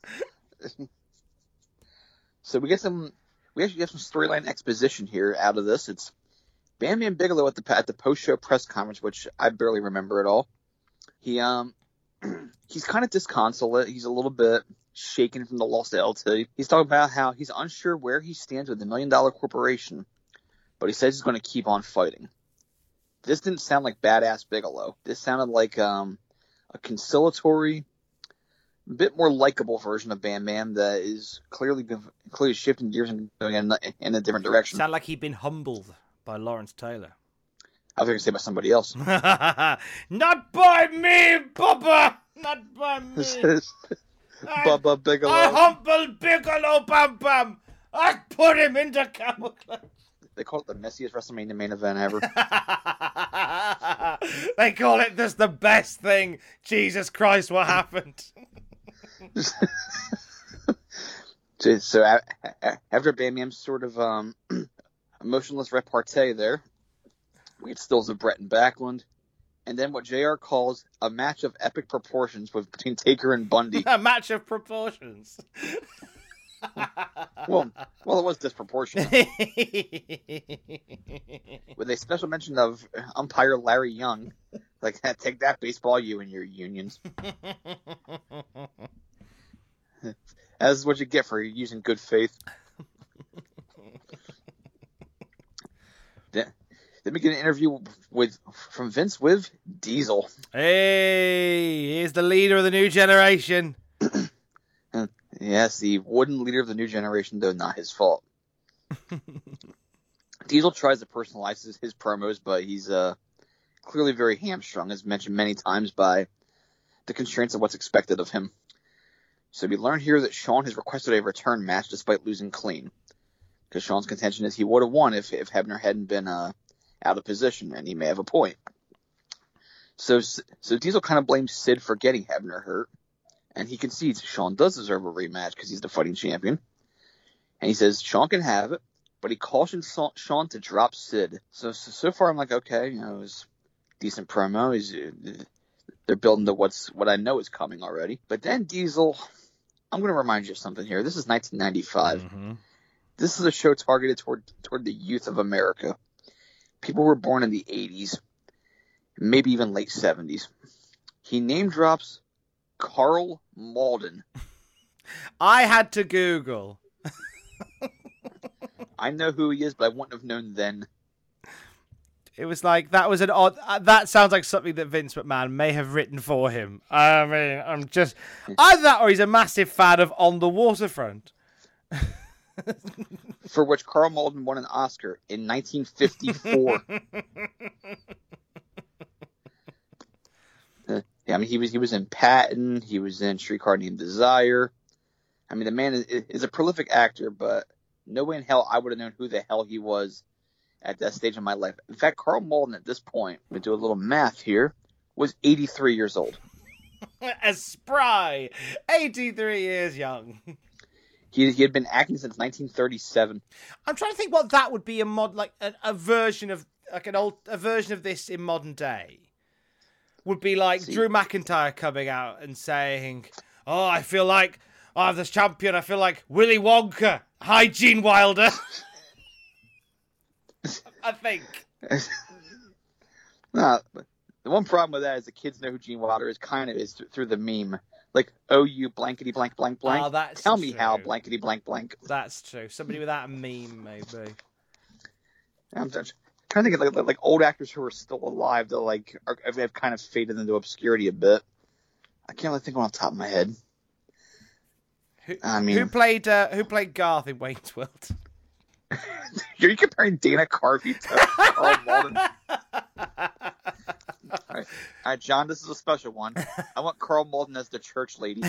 So we actually get some storyline exposition here out of this. It's Bam Bam Bigelow at the post-show press conference, which I barely remember at all. He's kind of disconsolate. He's a little bit shaken from the loss to LT. He's talking about how he's unsure where he stands with the $1 Million Corporation, but he says he's going to keep on fighting. This didn't sound like badass Bigelow. This sounded like a conciliatory, a bit more likable version of Bam Bam that is clearly shifting gears and going in a different direction. Sound like he'd been humbled by Lawrence Taylor. I was going to say by somebody else. Not by me, Bubba! Not by me. Bubba Bigelow. I humbled Bigelow, Bam Bam. I put him into camouflage. They call it the messiest WrestleMania main event ever. They call it this the best thing. Jesus Christ, what happened? So after Bam Bam's sort of emotionless repartee there, we get stills of Brett and Backlund, and then what JR calls a match of epic proportions between Taker and Bundy. A match of proportions. Well, it was disproportionate. With a special mention of umpire Larry Young. Like, take that, baseball, you and your unions. As what you get for using good faith. Then we get an interview from Vince with Diesel. Hey, here's the leader of the new generation. Yes, the wooden leader of the new generation, though not his fault. Diesel tries to personalize his promos, but he's clearly very hamstrung, as mentioned many times, by the constraints of what's expected of him. So we learn here that Shawn has requested a return match despite losing clean. Because Shawn's contention is he would have won if Hebner hadn't been out of position, and he may have a point. So Diesel kind of blames Sid for getting Hebner hurt. And he concedes Shawn does deserve a rematch because he's the fighting champion. And he says Shawn can have it, but he cautions Shawn to drop Sid. So far I'm like, okay, it was decent promo. They're building to what I know is coming already. But then Diesel, I'm going to remind you of something here. This is 1995. Mm-hmm. This is a show targeted toward the youth of America. People who were born in the 80s, maybe even late 70s. He name drops Karl Malden. I had to Google. I know who he is, but I wouldn't have known then. It was like, that was an odd... that sounds like something that Vince McMahon may have written for him. I mean, either that or he's a massive fan of On the Waterfront. for which Karl Malden won an Oscar in 1954. Yeah, I mean, he was in Patton. He was in Streetcar Named Desire. I mean, the man is a prolific actor, but no way in hell I would have known who the hell he was at that stage of my life. In fact, Karl Malden at this point, we do a little math here, was 83 years old. A spry 83 years young. He had been acting since 1937. I'm trying to think what that would be a version of a version of this in modern day. Would be like Drew McIntyre coming out and saying, "Oh, I feel like I'm the champion. I feel like Willy Wonka. Hi, Gene Wilder." I think. Nah, the one problem with that is the kids know who Gene Wilder is. Kind of is through the meme, like you blankety blank blank blank. Oh, that's Tell me true. how blankety blank blank. That's true. Somebody with that meme, maybe. I'm trying to think of like old actors who are still alive that have kind of faded into obscurity a bit. I can't really think of one off the top of my head. Who played Garth in Wayne's World? Are you comparing Dana Carvey to Karl Malden? All right, John, this is a special one. I want Karl Malden as the church lady.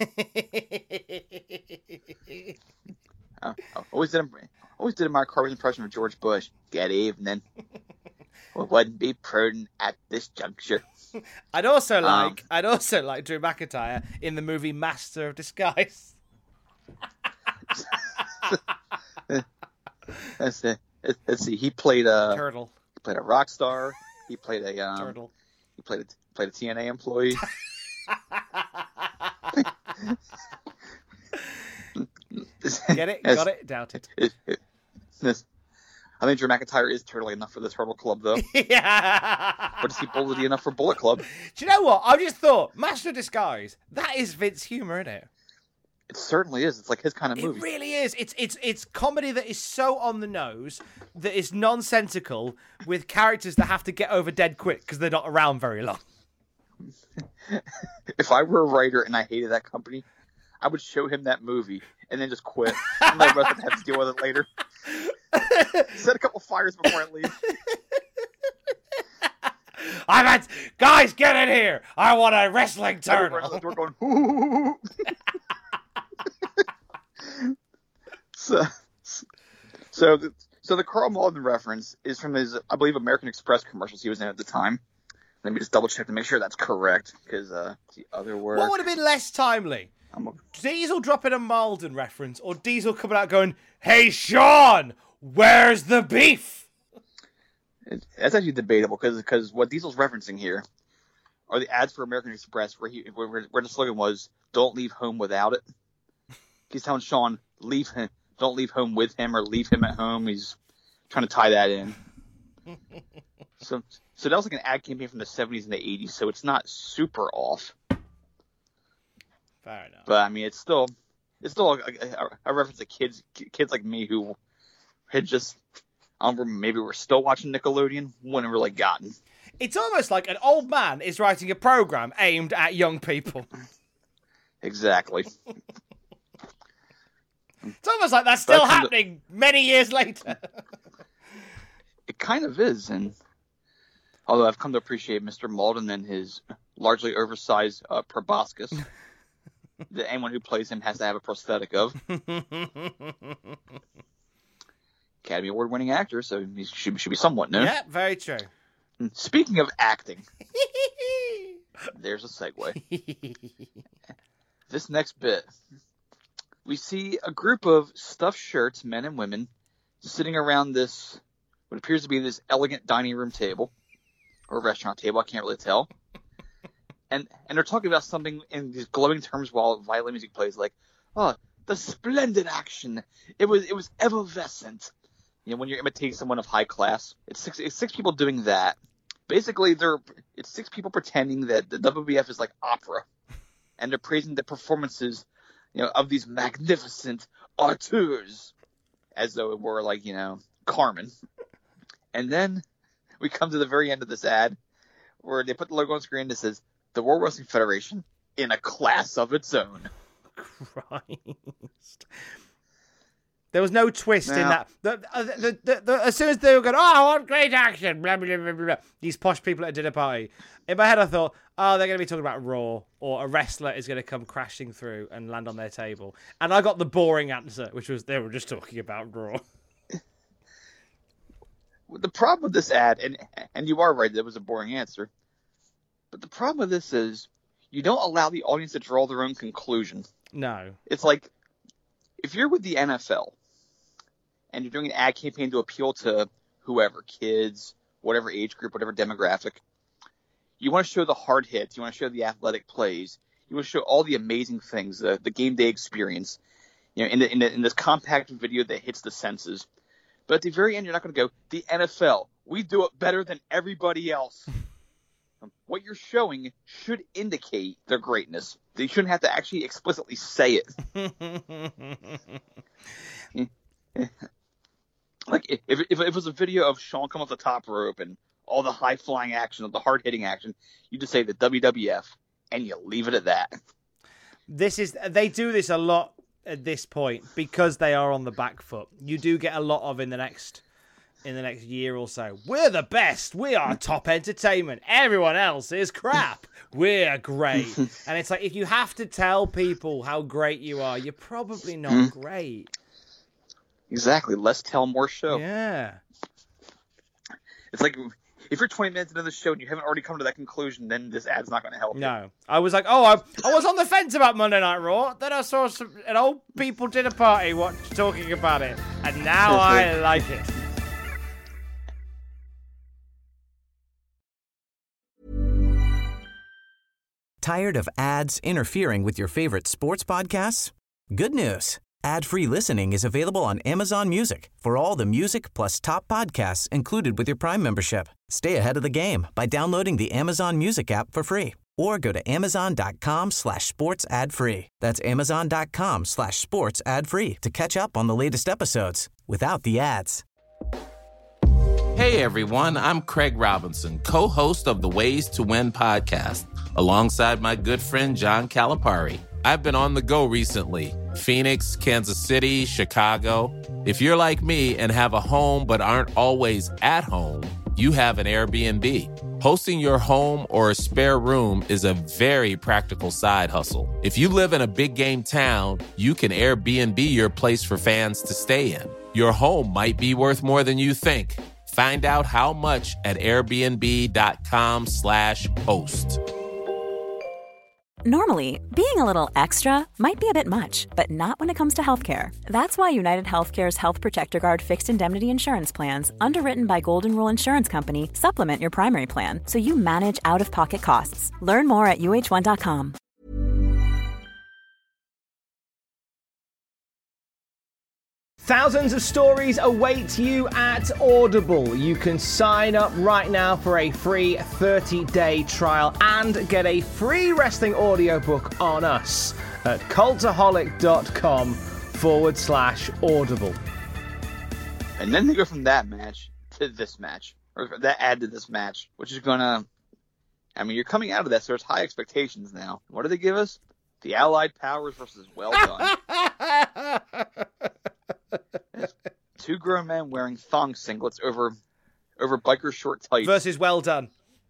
Always did my Carver's impression of George Bush. Good evening. Well, wouldn't be prudent at this juncture. I'd also like Drew McIntyre in the movie Master of Disguise. Let's see. He played a turtle. He played a rock star. He played a turtle. He played a TNA employee. Get it? Got it? Doubt it. I think Drew McIntyre is turtly enough for the Turtle Club, though. Yeah. But is he bullety enough for Bullet Club? Do you know what? I just thought, Master of Disguise, that is Vince humor, isn't it? It certainly is. It's like his kind of movie. It really is. It's comedy that is so on the nose, that is nonsensical, with characters that have to get over dead quick because they're not around very long. If I were a writer and I hated that company, I would show him that movie and then just quit. And let the rest of them have to deal with it later. Set a couple fires before I leave. Guys, get in here! I want a wrestling turtle. Everyone at the door going, ooh. So the Karl Malden reference is from his, I believe, American Express commercials he was in at the time. Let me just double check to make sure that's correct, because the other word. What would have been less timely? Diesel dropping a Malden reference, or Diesel coming out going, "Hey Sean, where's the beef?" That's actually debatable, because what Diesel's referencing here are the ads for American Express where the slogan was, "Don't leave home without it." He's telling Sean, don't leave home with him, or leave him at home. He's trying to tie that in. So that was like an ad campaign from the 70s and the 80s, so it's not super off. Fair enough. But I mean, it's still a reference to kids like me who had just, I don't remember, maybe we're still watching Nickelodeon, wouldn't have really gotten. It's almost like an old man is writing a program aimed at young people. Exactly. It's almost like that's still happening many years later. It kind of is, and although I've come to appreciate Mr. Malden and his largely oversized proboscis that anyone who plays him has to have a prosthetic of. Academy Award-winning actor, so he should be somewhat known. Yeah, very true. Speaking of acting, there's a segue. This next bit, we see a group of stuffed shirts, men and women, sitting around this, what appears to be this elegant dining room table, or restaurant table, I can't really tell. And they're talking about something in these glowing terms while violin music plays, like, "Oh, the splendid action. It was effervescent." You know, when you're imitating someone of high class, it's six people doing that. Basically, it's six people pretending that the WWF is like opera, and they're praising the performances, of these magnificent auteurs, as though it were like, Carmen. And then we come to the very end of this ad, where they put the logo on screen that says, "The World Wrestling Federation in a class of its own." Christ. There was no twist in that. As soon as they were going, I want great action, blah, blah, blah, blah, blah. These posh people at a dinner party. In my head, I thought, they're going to be talking about Raw, or a wrestler is going to come crashing through and land on their table. And I got the boring answer, which was they were just talking about Raw. The problem with this ad, and you are right, that was a boring answer, but the problem with this is you don't allow the audience to draw their own conclusion. No. It's like, if you're with the NFL, and you're doing an ad campaign to appeal to whoever, kids, whatever age group, whatever demographic, you want to show the hard hits, you want to show the athletic plays, you want to show all the amazing things, the game day experience, in this compact video that hits the senses. But at the very end, you're not going to go, the NFL, we do it better than everybody else. What you're showing should indicate their greatness. They shouldn't have to actually explicitly say it. Like, if it was a video of Shawn coming off the top rope and all the high-flying action, the hard-hitting action, you just say the WWF, and you leave it at that. They do this a lot at this point because they are on the back foot. You do get a lot of in the next year or so. We're the best. We are top entertainment. Everyone else is crap. We're great. And it's like, if you have to tell people how great you are, you're probably not great. Exactly. Less tell, more show. Yeah. It's like, if you're 20 minutes into the show and you haven't already come to that conclusion, then this ad's not going to help you. No. I was like, I was on the fence about Monday Night Raw. Then I saw an old people dinner party talking about it. And now I like it. Tired of ads interfering with your favorite sports podcasts? Good news. Ad-free listening is available on Amazon Music for all the music plus top podcasts included with your Prime membership. Stay ahead of the game by downloading the Amazon Music app for free or go to amazon.com/sports ad free. That's amazon.com/sports ad free to catch up on the latest episodes without the ads. Hey everyone, I'm Craig Robinson, co-host of the Ways to Win podcast, alongside my good friend John Calipari. I've been on the go recently. Phoenix, Kansas City, Chicago. If you're like me and have a home but aren't always at home, you have an Airbnb. Hosting your home or a spare room is a very practical side hustle. If you live in a big game town, you can Airbnb your place for fans to stay in. Your home might be worth more than you think. Find out how much at airbnb.com/host. Normally, being a little extra might be a bit much, but not when it comes to healthcare. That's why United Healthcare's Health Protector Guard fixed indemnity insurance plans, underwritten by Golden Rule Insurance Company, supplement your primary plan so you manage out-of-pocket costs. Learn more at uh1.com. Thousands of stories await you at Audible. You can sign up right now for a free 30-day trial and get a free wrestling audiobook on us at cultaholic.com/audible. And then they go from that match to this match, or that ad to this match, which is gonna, you're coming out of that, so there's high expectations now. What do they give us? The Allied Powers versus Well Done. Two grown men wearing thong singlets over biker short tights. Versus Well Done.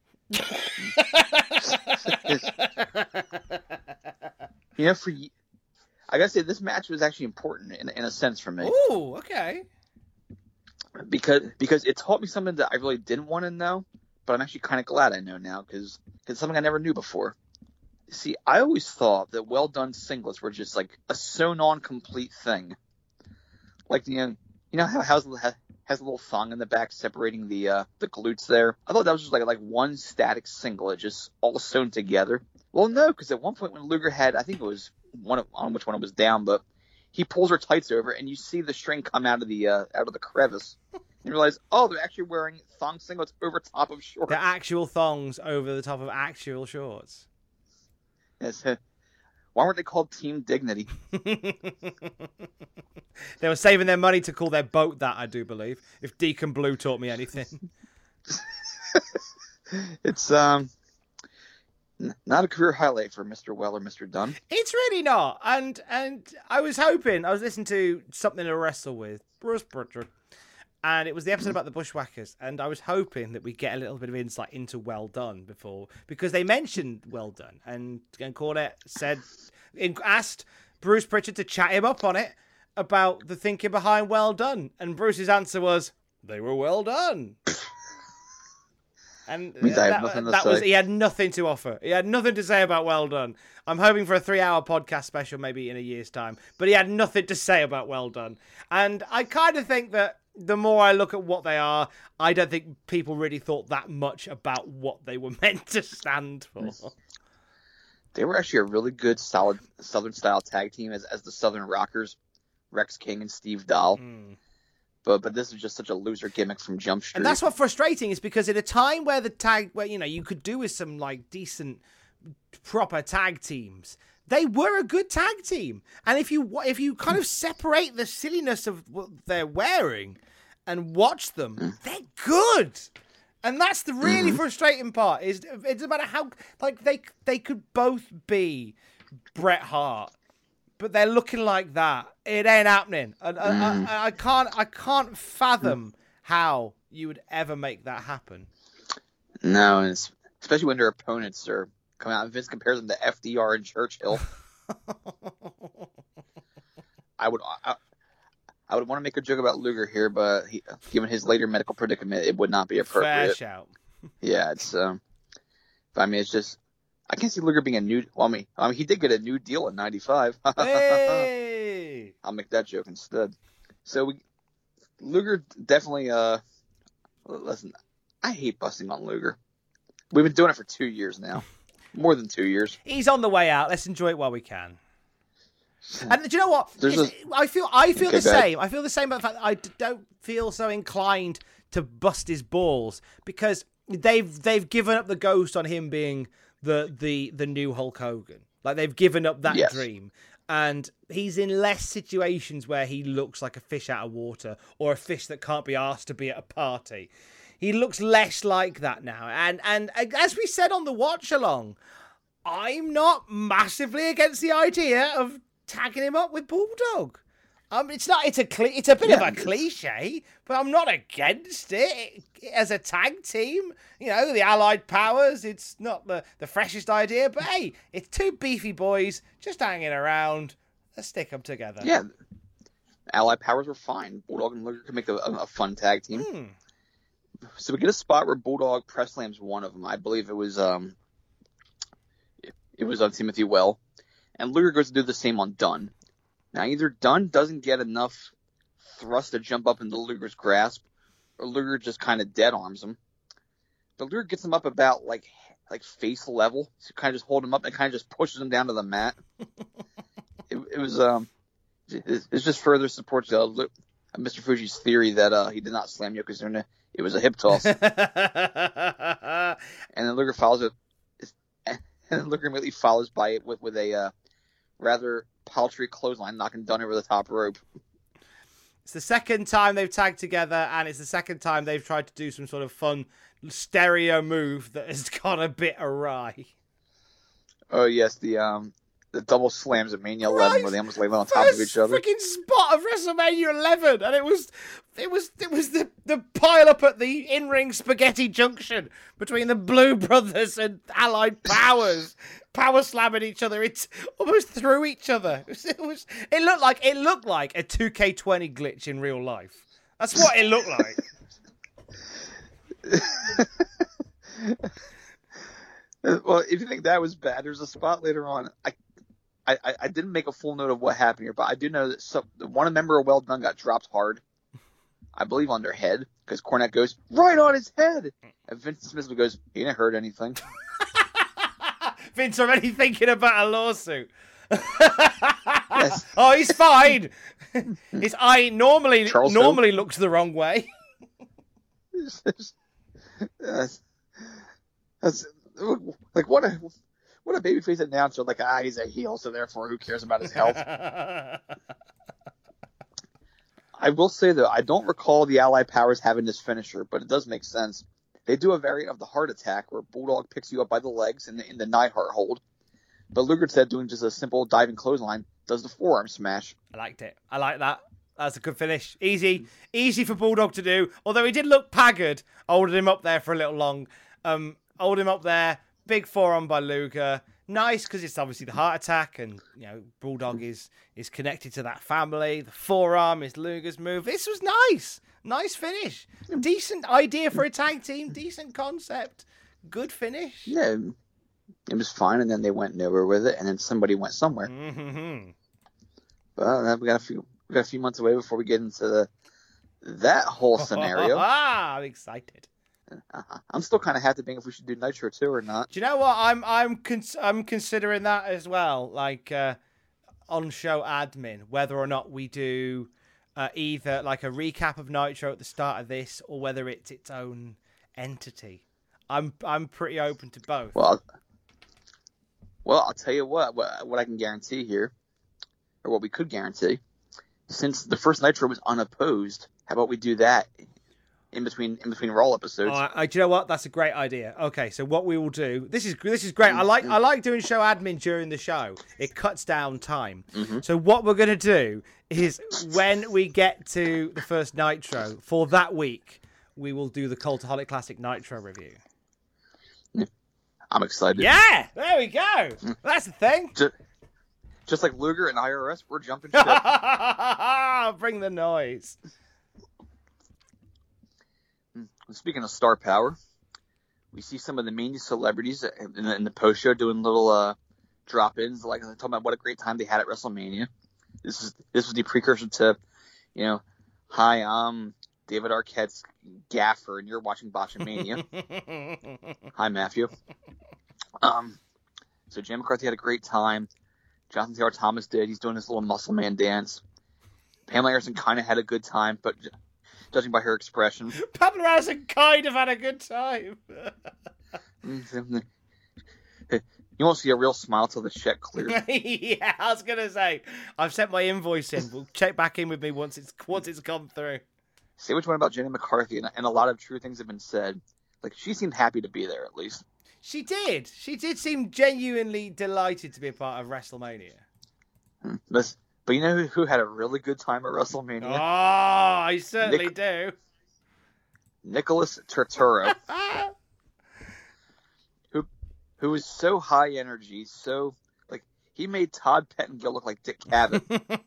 I gotta say, this match was actually important in a sense for me. Ooh, okay. Because it taught me something that I really didn't want to know, but I'm actually kind of glad I know now, because it's something I never knew before. See, I always thought that Well Done singlets were just like a sewn-on complete thing. Like, you know how it has a little thong in the back separating the glutes there? I thought that was just like one static singlet, just all sewn together. Well, no, because at one point when Luger had, I think it was on which one it was down, but he pulls her tights over, and you see the string come out of the crevice. And you realize, oh, they're actually wearing thong singlets over top of shorts. They're actual thongs over the top of actual shorts. Yes. Why weren't they called Team Dignity? They were saving their money to call their boat that, I do believe. If Deacon Blue taught me anything. It's Not a career highlight for Mr. Well or Mr. Dunn. It's really not. And I was listening to Something to Wrestle with Bruce Pritchard, and it was the episode about the Bushwhackers, and I was hoping that we get a little bit of insight into Well Done because they mentioned Well Done, and Cornette asked Bruce Pritchard to chat him up on it about the thinking behind Well Done, and Bruce's answer was, they were well done. And he had nothing to offer. He had nothing to say about Well Done. I'm hoping for a 3-hour podcast special maybe in a year's time, but he had nothing to say about Well Done. And I kind of think that the more I look at what they are, I don't think people really thought that much about what they were meant to stand for. They were actually a really good, solid Southern-style tag team as the Southern Rockers, Rex King and Steve Dahl. But this is just such a loser gimmick from Jump Street. And that's what's frustrating, is because at a time where you could do with some like decent, proper tag teams, they were a good tag team. And if you kind of separate the silliness of what they're wearing and watch them, they're good. And that's the really frustrating part. Is it's about how like they could both be Bret Hart, but they're looking like that. It ain't happening. I can't fathom how you would ever make that happen. No, and especially when their opponents are coming out. And Vince compares them to FDR and Churchill. I would want to make a joke about Luger here, but given his later medical predicament, it would not be appropriate. Fair shout. Yeah, it's. But I mean, it's just. I can't see Luger being a new. Well, I mean, he did get a new deal in '95. Hey! I'll make that joke instead. So Luger definitely. Listen, I hate busting on Luger. We've been doing it for 2 years now, more than 2 years. He's on the way out. Let's enjoy it while we can. And do you know what? I feel the same. I feel the same about the fact that I don't feel so inclined to bust his balls because they've given up the ghost on him being the new Hulk Hogan. Like they've given up that dream. And he's in less situations where he looks like a fish out of water or a fish that can't be asked to be at a party. He looks less like that now. And as we said on the watch along, I'm not massively against the idea of tagging him up with Bulldog. It's a bit of a cliche, but I'm not against it as a tag team. You know, the Allied Powers, it's not the freshest idea, but hey, it's two beefy boys just hanging around. Let's stick them together. Yeah, Allied Powers were fine. Bulldog and Luger could make a fun tag team. So we get a spot where Bulldog press slams one of them. I believe it was on Timothy Well, and Luger goes to do the same on Dunn. Now, either Dunn doesn't get enough thrust to jump up into Luger's grasp, or Luger just kind of dead arms him. But Luger gets him up about like face level, so kind of just hold him up and kind of just pushes him down to the mat. It just further supports Mr. Fuji's theory that he did not slam Yokozuna. It was a hip toss. And then Luger follows it, and then Luger immediately follows by it with a rather paltry clothesline, knocking Dunn over the top rope. It's the second time they've tagged together, and it's the second time they've tried to do some sort of fun stereo move that has gone a bit awry. Oh yes, the double slams at Mania 11 where they almost lay on top of each other. Freaking spot of WrestleMania 11, and it was the pile up at the in-ring spaghetti junction between the Blue Brothers and Allied Powers, power slamming each other. It's almost through each other. It looked like a 2K20 glitch in real life. That's what it looked like. Well, if you think that was bad, there's a spot later on. I didn't make a full note of what happened here, but I do know that one member of Well Done got dropped hard. I believe on their head, because Cornette goes, right on his head! And Vince Smith goes, he didn't hurt anything. Vince already thinking about a lawsuit. Yes. Oh, he's fine. His eye normally looks the wrong way. That's like what a babyface announcer. Like, he's a heel, so therefore who cares about his health? I will say, though, I don't recall the Allied Powers having this finisher, but it does make sense. They do a variant of the heart attack where Bulldog picks you up by the legs in the Neidhart hold. But Luger, instead of doing just a simple diving clothesline, does the forearm smash. I liked it. I like that. That's a good finish. Easy for Bulldog to do. Although he did look haggard, holding him up there for a little long. Hold him up there. Big forearm by Luger. Nice, because it's obviously the heart attack, and Bulldog is connected to that family. The forearm is Luger's move. This was nice. Nice finish. Decent idea for a tag team. Decent concept. Good finish. Yeah, it was fine, and then they went nowhere with it, and then somebody went somewhere. Mm-hmm. Well, we got a few months away before we get into that whole scenario. I'm excited. I'm still kind of half debating if we should do Nitro 2 or not. Do you know what? I'm considering that as well. Like on-show admin, whether or not we do either like a recap of Nitro at the start of this, or whether it's its own entity. I'm pretty open to both. Well, I'll tell you what I can guarantee here, or what we could guarantee, since the first Nitro was unopposed, how about we do that in between Raw episodes? Do you know what? That's a great idea. Okay, so what we will do, this is great. I like doing show admin during the show. It cuts down time. Mm-hmm. So what we're going to do is when we get to the first Nitro for that week, we will do the Cultaholic Classic Nitro review. I'm excited. Yeah, there we go. That's the thing. Just like Luger and IRS, we're jumping ship. Bring the noise. Speaking of star power, we see some of the main celebrities in the post show doing little drop-ins, like talking about what a great time they had at WrestleMania. This was the precursor to, hi, I'm David Arquette's gaffer, and you're watching Botchamania. Hi, Matthew. So Jim McCarthy had a great time. Jonathan Taylor Thomas did. He's doing his little muscle man dance. Pamela Anderson kind of had a good time, but judging by her expression, Pamela Anderson kind of had a good time. You won't see a real smile till the check clears. Yeah, I was gonna say I've sent my invoice in. We'll check back in with me once it's come through. Say which one about Jenny McCarthy, and a lot of true things have been said. Like, she seemed happy to be there, at least. She did. She did seem genuinely delighted to be a part of WrestleMania. But you know who had a really good time at WrestleMania? Oh, I certainly do. Nicholas Turturro. who was so high energy, so, like, he made Todd Pettengill look like Dick Cavett.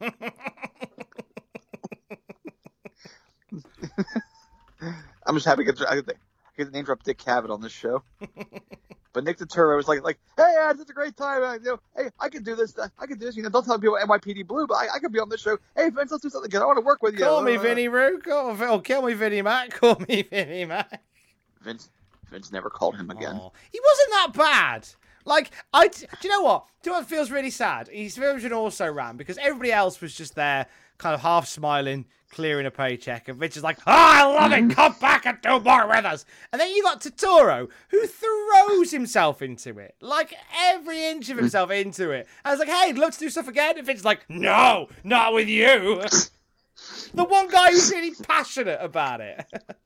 I'm just happy I get to name drop Dick Cavett on this show. But Nick Turturro was like, hey, it's a great time. Hey, I can do this. Don't tell people NYPD Blue, but I can be on this show. Hey, Vince, let's do something good. I want to work with you. Call me Vinnie Rook, or call me Vinnie Mac. Call me Vinnie Mac. Vince never called him again. Oh, he wasn't that bad. Like, do you know what? Do you know what feels really sad? His version also ran because everybody else was just there, kind of half smiling, clearing a paycheck, and Vince is like, I love it, come back and do more with us. And then you got Turturro, who throws himself into it, like every inch of himself into it. I was like, hey, I'd love to do stuff again. And Vince is like, no, not with you. The one guy who's really passionate about it.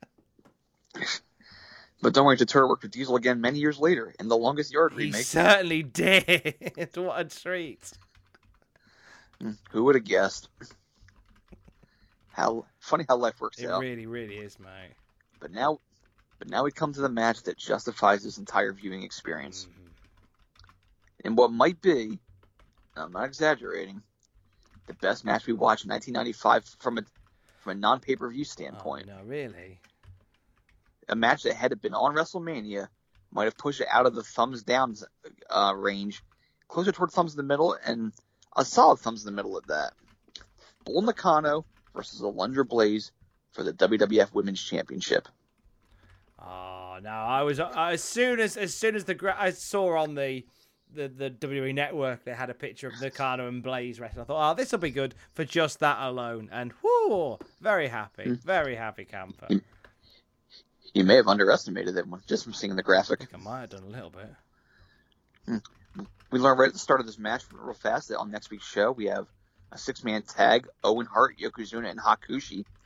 But don't worry, Turturro worked with Diesel again many years later in the Longest Yard remake. He certainly did. What a treat. Who would have guessed? How funny how life works out. It really, really is, mate. But now we come to the match that justifies this entire viewing experience. Mm-hmm. And what might be, I'm not exaggerating, the best match we watched in 1995 from a non-pay-per-view standpoint. Oh, no, really? A match that had been on WrestleMania might have pushed it out of the thumbs down range, closer toward thumbs in the middle, and a solid thumbs in the middle at that. Bull Nakano versus Alundra Blaze for the WWF Women's Championship. Oh no! I was as soon as I saw on the WWE Network they had a picture of Nakano and Blaze wrestling. I thought, this will be good for just that alone. And whoo, very happy camper. You may have underestimated it just from seeing the graphic. I think I might have done a little bit. We learned right at the start of this match, real fast, that on next week's show we have a 6-man tag, Owen Hart, Yokozuna, and Hakushi,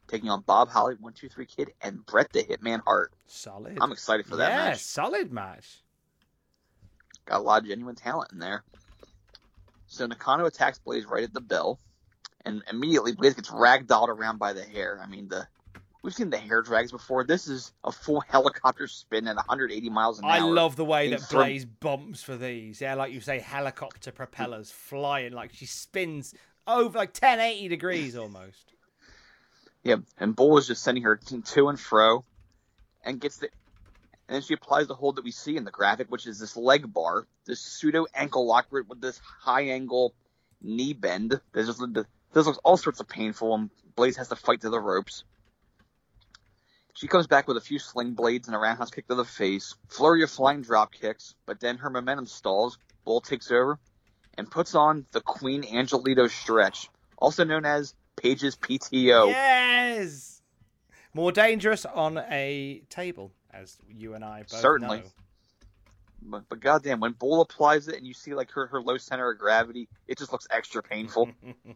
taking on Bob Holly, 1-2-3 Kid, and Bret the Hitman Hart. Solid. I'm excited for that match. Yeah, solid match. Got a lot of genuine talent in there. So Nakano attacks Blaze right at the bell, and immediately Blaze gets ragdolled around by the hair. I mean, we've seen the hair drags before. This is a full helicopter spin at 180 miles an hour. I love the way that Blaze bumps for these. Yeah, like you say, helicopter propellers flying. Like she spins over like 1080 degrees almost. Yeah, and Bull is just sending her to and fro, and and then she applies the hold that we see in the graphic, which is this leg bar, this pseudo ankle lock with this high angle knee bend. This looks all sorts of painful, and Blaze has to fight to the ropes. She comes back with a few sling blades and a roundhouse kick to the face, flurry of flying drop kicks, but then her momentum stalls. Bull takes over and puts on the Queen Angelito stretch, also known as Paige's PTO. Yes! More dangerous on a table, as you and I both Certainly. know. But goddamn, when Bull applies it and you see like her low center of gravity, it just looks extra painful.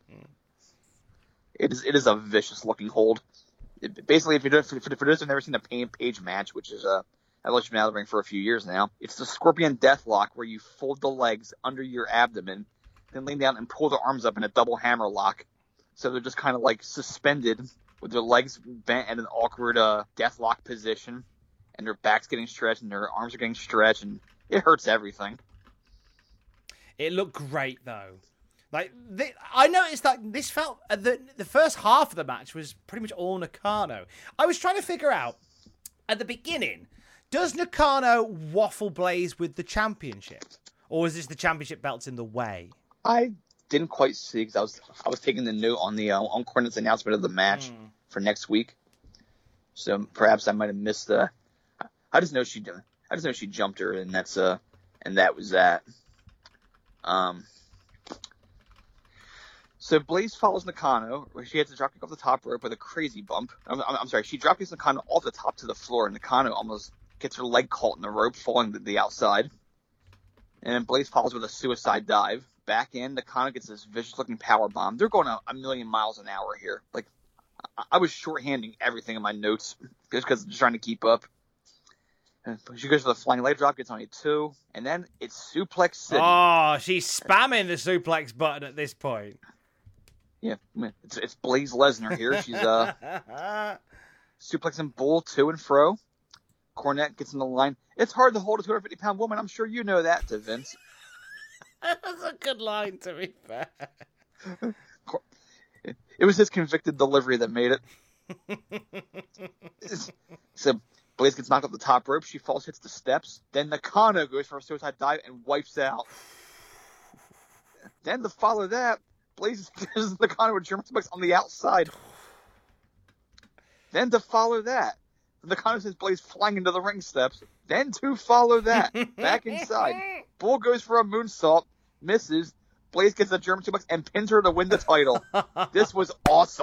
It is a vicious looking hold. Basically, for those who've never seen a Paige match, which is I've been out of the ring for a few years now, it's the Scorpion Deathlock where you fold the legs under your abdomen, then lean down and pull the arms up in a double hammer lock. So they're just kind of like suspended with their legs bent at an awkward deathlock position, and their back's getting stretched and their arms are getting stretched, and it hurts everything. It looked great though. Like I noticed that this felt the first half of the match was pretty much all Nakano. I was trying to figure out at the beginning, does Nakano waffle Blaze with the championship, or is this the championship belts in the way? I didn't quite see because I was taking the note on the on Cornette's announcement of the match for next week, so perhaps I might have missed the. I just know she jumped her, and that was that. So Blaze follows Nakano, where she hits a dropkick off the top rope with a crazy bump. I'm sorry, she dropkicks Nakano off the top to the floor, and Nakano almost gets her leg caught in the rope, falling to the outside. And then Blaze follows with a suicide dive. Back in, Nakano gets this vicious-looking power bomb. They're going a million miles an hour here. Like, I was shorthanding everything in my notes just because I'm just trying to keep up. She goes for the flying leg drop, gets on a 2, and then it's Suplex City. Oh, she's spamming the suplex button at this point. Yeah, it's Blaze Lesnar here. She's suplexing Bull to and fro. Cornette gets in the line. It's hard to hold a 250-pound woman. I'm sure you know that, to Vince. That's a good line, to be fair. It was his convicted delivery that made it. So Blaze gets knocked off the top rope. She falls, hits the steps. Then Nakano goes for a suicide dive and wipes out. Then to follow that, Blaze gives Nakano a German suplex on the outside. Then to follow that, Nakano sends Blaze flying into the ring steps. Then to follow that, back inside, Bull goes for a moonsault, misses. Blaze gets a German suplex and pins her to win the title. This was awesome.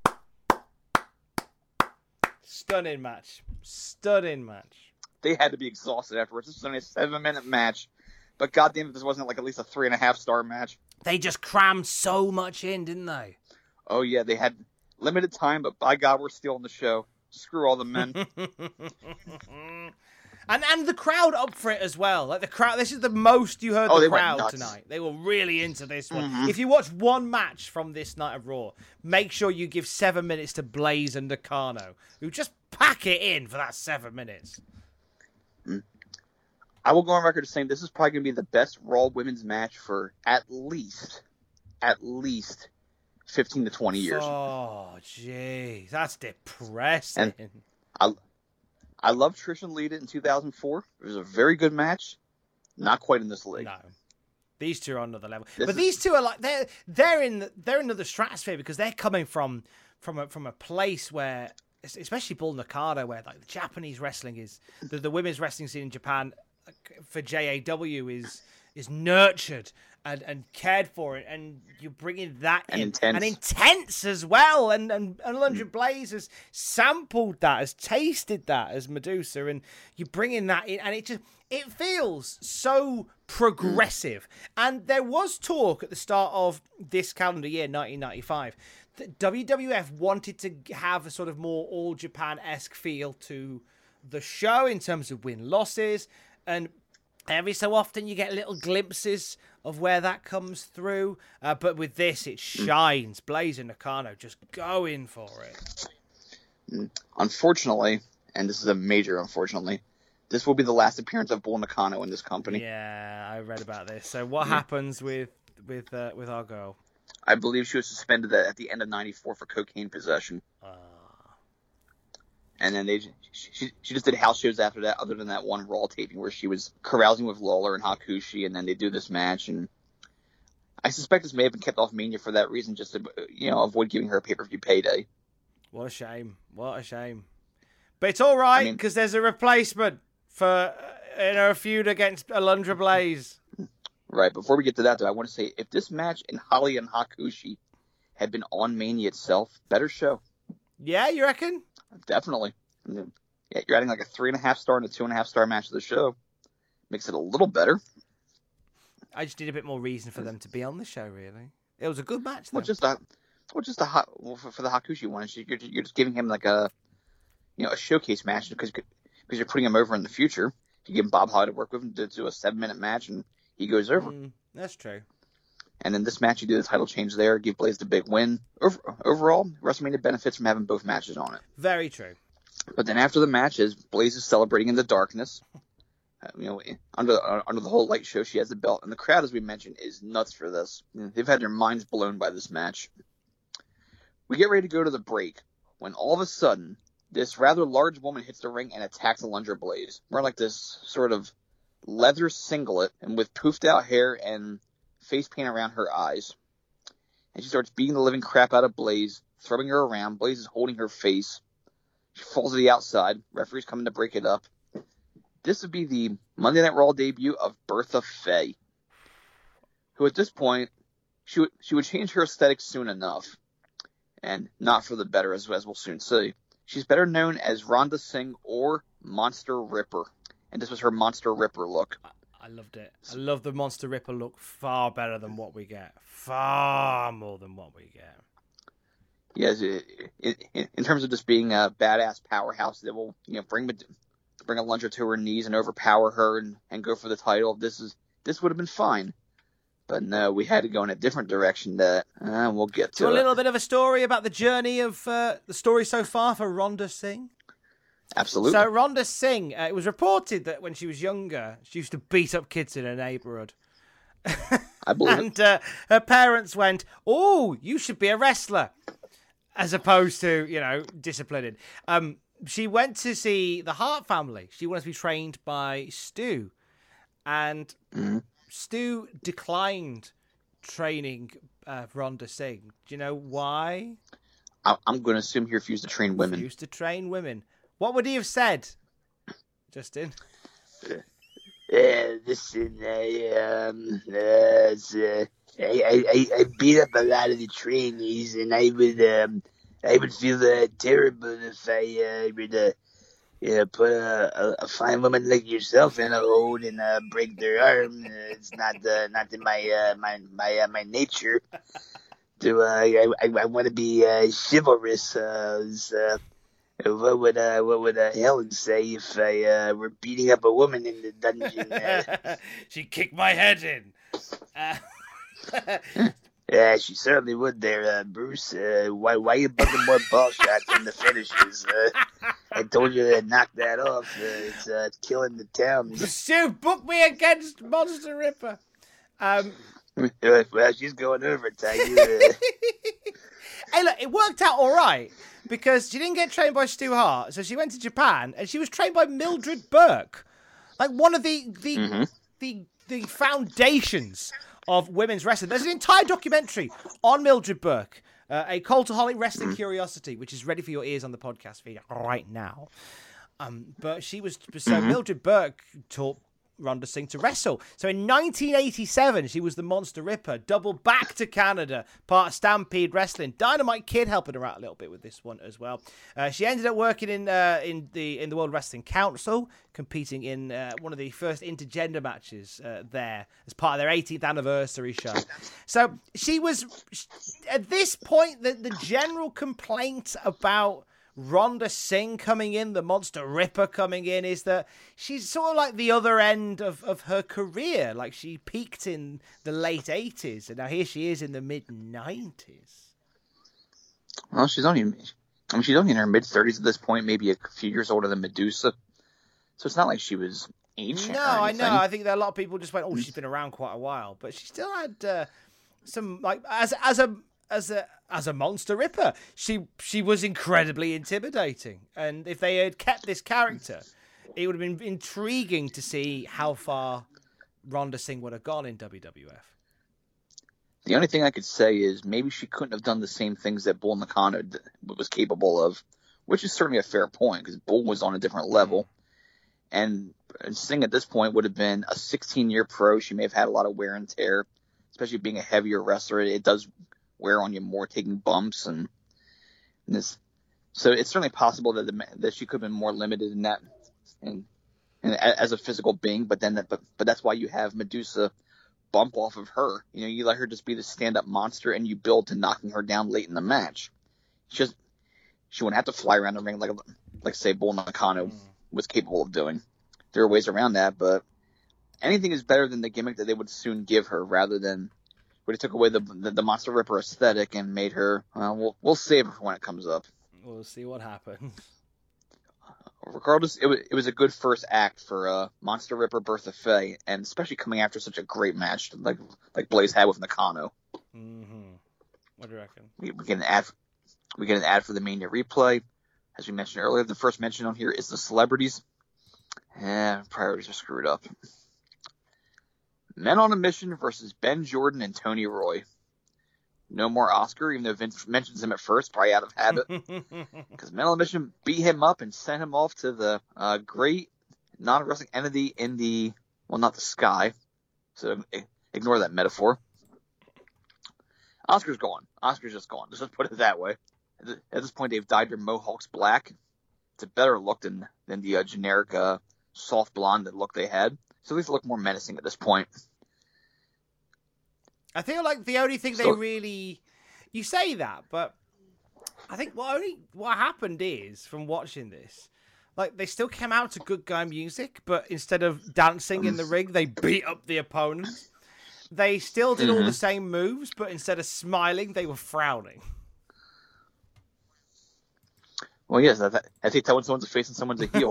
Stunning match. Stunning match. They had to be exhausted afterwards. This was only a 7-minute match. But goddamn if this wasn't like at least a 3.5-star match. They just crammed so much in, didn't they? Oh yeah, they had limited time, but by God, we're stealing the show. Screw all the men. And the crowd up for it as well. Like the crowd, this is the most you heard the crowd tonight. They were really into this one. Mm-hmm. If you watch one match from this night of Raw, make sure you give 7 minutes to Blaze and Nakano, who just pack it in for that 7 minutes. I will go on record as saying this is probably going to be the best Raw women's match for at least 15 to 20 years. Oh, jeez. That's depressing. And I love Trish and Lita in 2004. It was a very good match. Not quite in this league. No. These two are on another level. These two are like they're in another stratosphere because they're coming from a place where, especially Bull Nakano, where like the Japanese wrestling is the women's wrestling scene in Japan for JAW is nurtured and cared for it, and you're bringing that and in. Intense. And intense as well, and Alundra Blaze has sampled that, has tasted that as Medusa, and you're bringing that in, and it feels so progressive. And there was talk at the start of this calendar year, 1995, WWF wanted to have a sort of more All Japan-esque feel to the show in terms of win-losses, and every so often you get little glimpses of where that comes through. But with this, it shines. Blaze and Nakano just going for it. Unfortunately, and this is a major unfortunately, this will be the last appearance of Bull Nakano in this company. Yeah, I read about this. So what happens with our girl? I believe she was suspended at the end of '94 for cocaine possession. And then she just did house shows after that, other than that one Raw taping where she was carousing with Lawler and Hakushi, and then they do this match. And I suspect this may have been kept off Mania for that reason, just to avoid giving her a pay-per-view payday. What a shame! What a shame! But it's all right because there's a replacement for a feud against Alundra Blaze. Right. Before we get to that, though, I want to say if this match in Holly and Hakushi had been on Mania itself, better show. Yeah, you reckon? Definitely. Yeah, you're adding like a 3.5 star and a 2.5 star match to the show. Makes it a little better. I just need a bit more reason for them to be on the show. Really, it was a good match. Though. For the Hakushi one, you're just giving him like a showcase match because you're putting him over in the future. You give him Bob Holly to work with him to do a 7-minute match, and he goes over. That's true. And in this match, you do the title change there, give Blaze the big win. Overall, WrestleMania benefits from having both matches on it. Very true. But then after the match, as Blaze is celebrating in the darkness, under the whole light show, she has the belt, and the crowd, as we mentioned, is nuts for this. They've had their minds blown by this match. We get ready to go to the break when all of a sudden, this rather large woman hits the ring and attacks Alundra Blaze. Wearing like this sort of leather singlet and with poofed out hair and face paint around her eyes. And she starts beating the living crap out of Blaze, throwing her around. Blaze is holding her face. She falls to the outside. Referee's coming to break it up. This would be the Monday Night Raw debut of Bertha Faye, who at this point, she would change her aesthetic soon enough, and not for the better, as we'll soon see. She's better known as Rhonda Singh or Monster Ripper, and this was her Monster Ripper look. I loved it. I love the Monster Ripper look far better than what we get. Far more than what we get. Yes, in terms of just being a badass powerhouse that will bring Alundra to her knees and overpower her and go for the title. This would have been fine. But no, we had to go in a different direction that we'll get to. So a little bit of a story about the journey of the story so far for Rhonda Singh? Absolutely. So Rhonda Singh, it was reported that when she was younger, she used to beat up kids in her neighborhood. I believe and her parents went, "Oh, you should be a wrestler," as opposed to, disciplining. She went to see the Hart family. She wanted to be trained by Stu. And Stu declined training Rhonda Singh. Do you know why? I'm going to assume he refused to train women. Refused to train women. What would he have said, Justin? Listen, I beat up a lot of the trainees, and I would feel terrible if I were to put a fine woman like yourself in a hold and break their arm. It's not in my nature. I want to be chivalrous. What would Helen say if I were beating up a woman in the dungeon? She'd kick my head in. Yeah, she certainly would there, Bruce. Why you bugging more ball shots than the finishes? I told you to knock that off. It's killing the town. Stu, book me against Monster Ripper. Well, she's going over, Tiger. Hey, look, it worked out all right because she didn't get trained by Stu Hart, so she went to Japan and she was trained by Mildred Burke, like one of the foundations of women's wrestling. There's an entire documentary on Mildred Burke, a Cultaholic wrestling curiosity, which is ready for your ears on the podcast feed right now. But she was Mildred Burke taught Ronda Singh to wrestle. So in 1987, she was the Monster Ripper, double back to Canada, part of Stampede Wrestling. Dynamite Kid helping her out a little bit with this one as well. She ended up working in the World Wrestling Council, competing in one of the first intergender matches there as part of their 18th anniversary show. So she was, at this point, the general complaint about Ronda Singh coming in, the Monster Ripper coming in, is that she's sort of like the other end of her career. Like, she peaked in the late 80s, and now here she is in the mid-90s. Well, she's only in her mid-30s at this point, maybe a few years older than Medusa. So it's not like she was ancient. No, I know. I think that a lot of people just went, "Oh, she's been around quite a while," but she still had some, like, as a Monster Ripper, she was incredibly intimidating. And if they had kept this character, it would have been intriguing to see how far Ronda Singh would have gone in WWF. The only thing I could say is maybe she couldn't have done the same things that Bull Nakano was capable of, which is certainly a fair point because Bull was on a different level. And Singh at this point would have been a 16-year pro. She may have had a lot of wear and tear, especially being a heavier wrestler. It does wear on you more, taking bumps and this. So it's certainly possible that she could have been more limited in that, and as a physical being. But that's why you have Medusa bump off of her. You know, you let her just be the stand-up monster, and you build to knocking her down late in the match. She wouldn't have to fly around the ring like say Bull Nakano was capable of doing. There are ways around that, but anything is better than the gimmick that they would soon give her, rather than where they took away the Monster Ripper aesthetic and made her. We'll save her for when it comes up. We'll see what happens. Regardless, it was a good first act for Monster Ripper Bertha Faye, and especially coming after such a great match like Blaze had with Nakano. Mm-hmm. What do you reckon? We get an ad for the Mania replay. As we mentioned earlier, the first mention on here is the celebrities. Priorities are screwed up. Men on a Mission versus Ben Jordan and Tony Roy. No more Oscar, even though Vince mentions him at first, probably out of habit. Because Men on a Mission beat him up and sent him off to the great non-wrestling entity in the, well, not the sky. So ignore that metaphor. Oscar's gone. Oscar's just gone. Let's put it that way. At this point, they've dyed their mohawks black. It's a better look than the generic soft blonde look they had. So at least they look more menacing at this point. I feel like the only thing they really... You say that, but I think what happened is, from watching this, like, they still came out to good guy music, but instead of dancing in the ring, they beat up the opponent. They still did all the same moves, but instead of smiling, they were frowning. Well, yes, I think that when someone's a face and someone's a heel.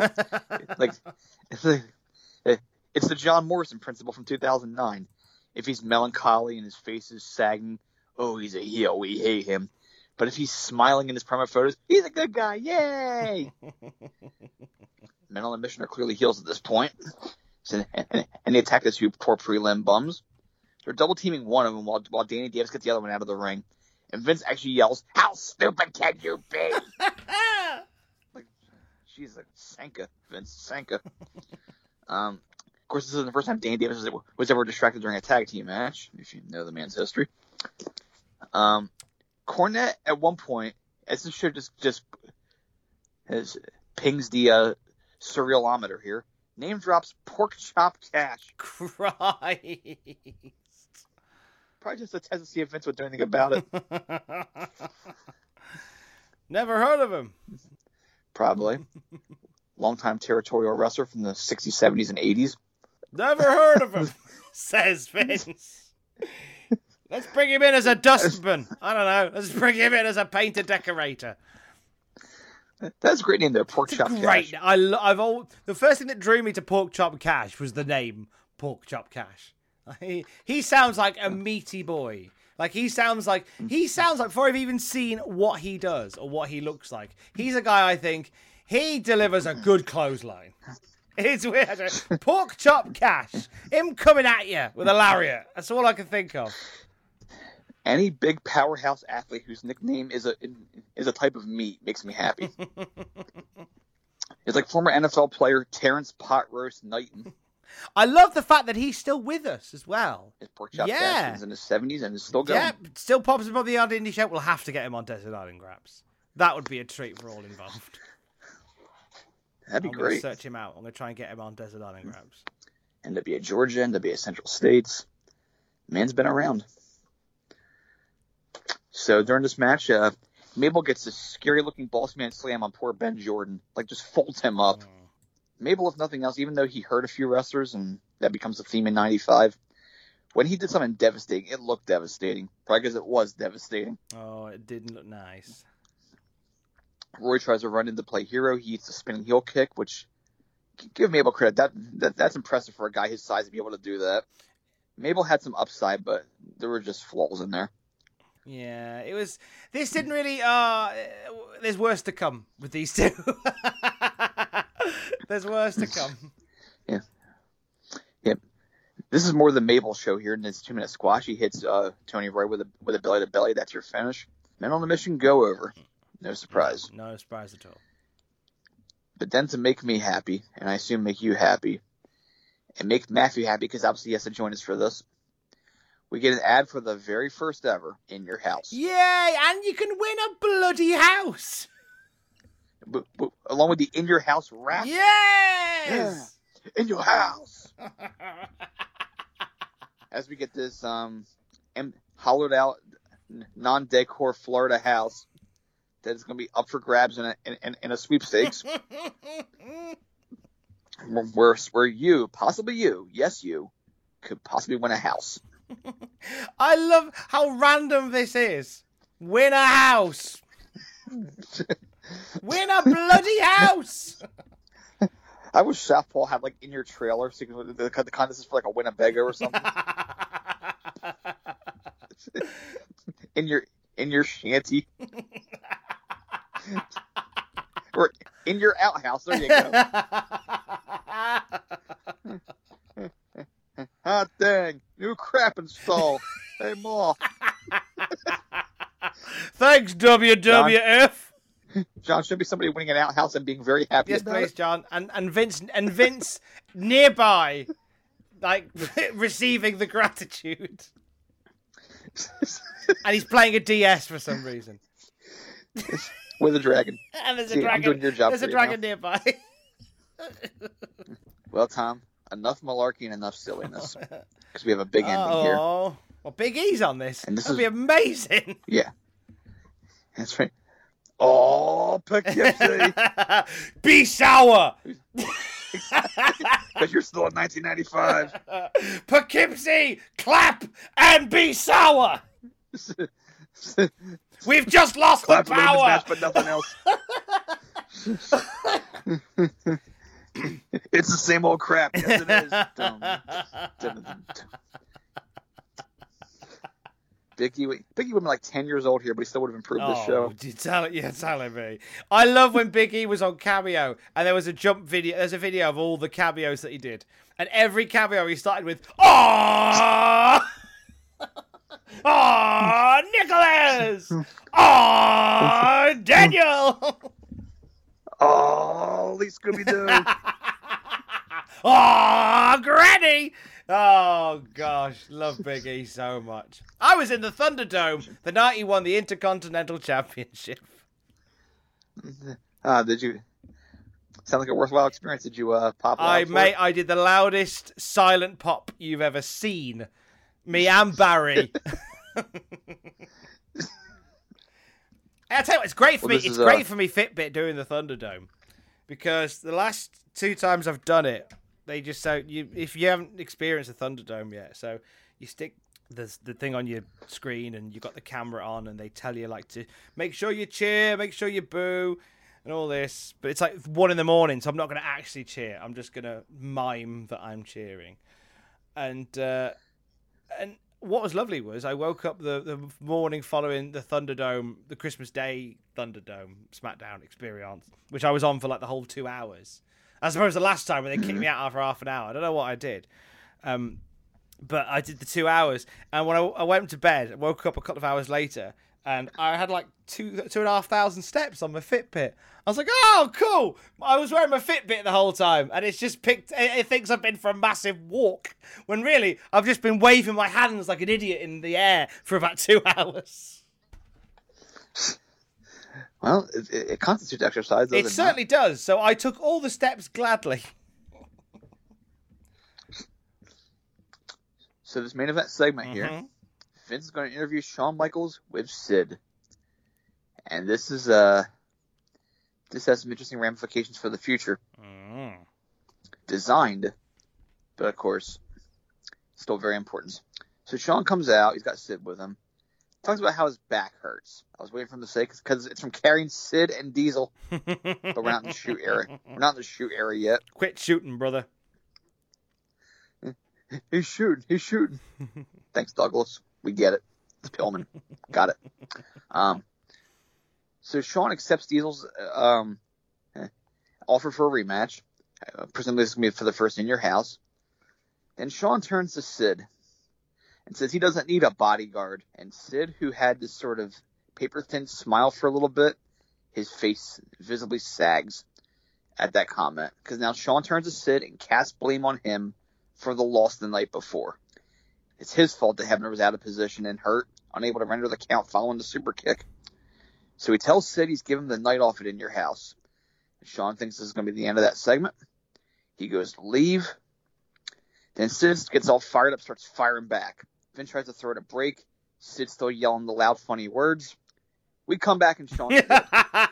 It's the John Morrison principle from 2009. If he's melancholy and his face is sagging, oh, he's a heel, we hate him. But if he's smiling in his promo photos, he's a good guy, yay! Men on a Mission are clearly heels at this point. So, and they attack the two poor prelim bums. They're double teaming one of them while Danny Davis gets the other one out of the ring. And Vince actually yells, "How stupid can you be?" Like, she's like, Sanka, Vince, Sanka. Of course, this isn't the first time Danny Davis was ever distracted during a tag team match, if you know the man's history. Cornette, at one point, as this show just pings the surrealometer here, name drops Pork Chop Cash. Christ. Probably just a test to see if Vince would do anything about it. Never heard of him. Probably. Longtime territorial wrestler from the 60s, 70s, and 80s. Never heard of him, says Vince. Let's bring him in as a dustman. I don't know. Let's bring him in as a painter decorator. That's a great name, though. Pork Chop Cash. The first thing that drew me to Pork Chop Cash was the name Pork Chop Cash. He sounds like a meaty boy. Like, he sounds like before I've even seen what he does or what he looks like, he's a guy I think he delivers a good clothesline. It's weird. Pork Chop Cash. Him coming at you with a lariat. That's all I can think of. Any big powerhouse athlete whose nickname is a type of meat makes me happy. It's like former NFL player Terrence Pot Roast Knighton. I love the fact that he's still with us as well. His pork chop sessions in his 70s and is still going. Yeah, still pops above the odd indie show. We'll have to get him on Desert Island Graps. That would be a treat for all involved. That'd be I'm great. Gonna search him out. I'm going to try and get him on Desert Island Graps. NWA Georgia, NWA Central States. Man's been around. So during this match, Mabel gets this scary-looking boss man slam on poor Ben Jordan. Like, just folds him up. Mabel, if nothing else, even though he hurt a few wrestlers, and that becomes a theme in 95, when he did something devastating, it looked devastating. Probably because it was devastating. Oh, it didn't look nice. Roy tries to run into play hero. He eats a spinning heel kick, which, give Mabel credit. That's impressive for a guy his size to be able to do that. Mabel had some upside, but there were just flaws in there. Yeah, it was. This didn't really. There's worse to come with these two. There's worse to come. Yeah. This is more the Mabel show here in this 2-minute squash. He hits Tony Roy with a belly to belly. That's your finish. Men on the Mission go over. No surprise. No surprise at all. But then to make me happy, and I assume make you happy, and make Matthew happy because obviously he has to join us for this, we get an ad for the very first ever In Your House. Yay! And you can win a bloody house. But along with the In Your House wrap. Yes! Yeah. In Your House. As we get this hollowed out, non-decor Florida house that is going to be up for grabs in a sweepstakes. where you, possibly you, yes you, could possibly win a house. I love how random this is. Win a house. Win a bloody house. I wish Southpaw had like in your trailer, so you can, the contest is for like a Winnebago or something. in your shanty. Or in your outhouse. There you go. Hot dang. New crap installed. Hey, Ma. Thanks, WWF. John, should be somebody winning an outhouse and being very happy about please, it. John. And Vince nearby, like, receiving the gratitude. And he's playing a DS for some reason. With a dragon. And there's a See, dragon. I'm doing your job There's for a you dragon now. nearby. Well, Tom, enough malarkey and enough silliness. Because we have a big ending here. Oh, well, Big E's on this. And this That'd be amazing. Yeah. That's right. Oh, Poughkeepsie. Be sour. Because you're still in 1995. Poughkeepsie, clap and be sour. We've just lost Clap the a little bit, power. match, but nothing else. It's the same old crap. Yes, it is. Biggie would have been like 10 years old here, but he still would have improved this show. Telling me. I love when Big E was on Cameo, and there was a jump video. There's a video of all the cameos that he did, and every cameo he started with "Aww, aww, Nicholas, aww, Daniel, Oh, Lee Scooby-Doo. aww, Granny." Oh, gosh. Love Big E so much. I was in the Thunderdome the night he won the Intercontinental Championship. Did you... Sound like a worthwhile experience. Did you pop loud for it? I did the loudest silent pop you've ever seen. Me and Barry. I tell you what, it's great for me. It's great for me Fitbit doing the Thunderdome. Because the last 2 times I've done it, they just if you haven't experienced the Thunderdome yet, so you stick the thing on your screen and you've got the camera on and they tell you like to make sure you cheer, make sure you boo and all this. But it's like 1 a.m, so I'm not going to actually cheer. I'm just going to mime that I'm cheering. And what was lovely was I woke up the morning following the Thunderdome, the Christmas Day Thunderdome SmackDown experience, which I was on for like the whole 2 hours. I suppose the last time when they kicked me out after half an hour. I don't know what I did. But I did the 2 hours, and when I went to bed, I woke up a couple of hours later, and I had like 2,500 steps on my Fitbit. I was like, oh, cool. I was wearing my Fitbit the whole time, and it's just it thinks I've been for a massive walk, when really I've just been waving my hands like an idiot in the air for about 2 hours. Well, it constitutes exercise, doesn't it? It certainly does. So I took all the steps gladly. So this main event segment here, Vince is going to interview Shawn Michaels with Sid. And this has some interesting ramifications for the future. Designed, but of course, still very important. So Shawn comes out, he's got Sid with him. Talks about how his back hurts. I was waiting for him to say, because it's from carrying Sid and Diesel. But we're not in the shoot era. We're not in the shoot era yet. Quit shooting, brother. He's shooting. Thanks, Douglas. We get it. It's Pillman. Got it. So Shawn accepts Diesel's offer for a rematch. Presumably this is going to be for the first In Your House. Then Shawn turns to Sid and says he doesn't need a bodyguard. And Sid, who had this sort of paper-thin smile for a little bit, his face visibly sags at that comment. Because now Shawn turns to Sid and casts blame on him for the loss the night before. It's his fault that Hebner was out of position and hurt, unable to render the count following the super kick. So he tells Sid he's giving him the night off at In Your House. And Shawn thinks this is going to be the end of that segment. He goes to leave. Then Sid gets all fired up, starts firing back. Vince tries to throw it a break. Sid's still yelling the loud, funny words. We come back and Shawn's dead.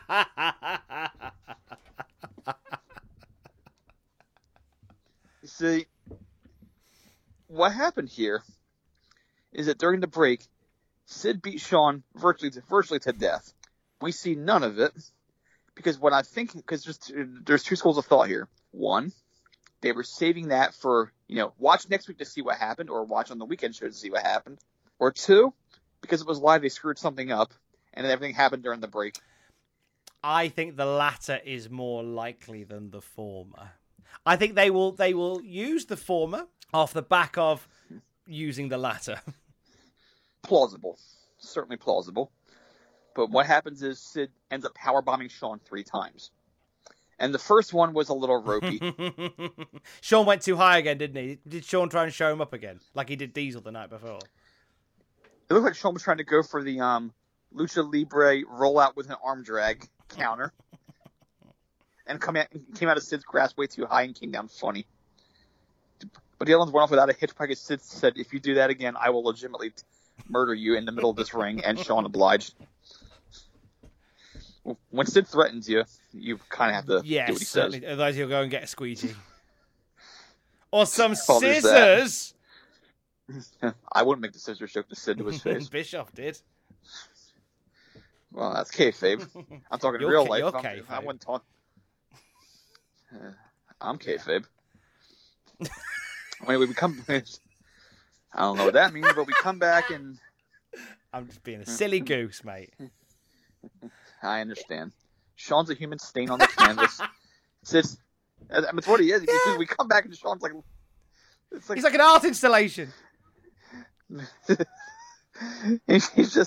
You see, what happened here is that during the break, Sid beat Shawn virtually to death. We see none of it because there's two schools of thought here. One, they were saving that for, watch next week to see what happened, or watch on the weekend show to see what happened. Or two, because it was live, they screwed something up and everything happened during the break. I think the latter is more likely than the former. I think they will use the former off the back of using the latter. Plausible. Certainly plausible. But what happens is Sid ends up powerbombing Shawn 3 times. And the first one was a little ropey. Shawn went too high again, didn't he? Did Shawn try and show him up again? Like he did Diesel the night before? It looked like Shawn was trying to go for the Lucha Libre rollout with an arm drag counter. And came out of Sid's grasp way too high and came down funny. But the other ones went off without a hitch because Sid said, if you do that again, I will legitimately murder you in the middle of this ring, and Shawn obliged. When Sid threatens you, you kind of have to do what he says. Otherwise he'll go and get a squeegee. Or some scissors! I wouldn't make the scissors joke to Sid to his face. Bischoff did. Well, that's kayfabe. I'm talking real life. I wouldn't talk. I'm kayfabe. When we come, I don't know what that means, but we come back and I'm just being a silly goose, mate. I understand. Shawn's a human stain on the canvas. It's what he is. Yeah. We come back and Shawn's like, he's like an art installation. He's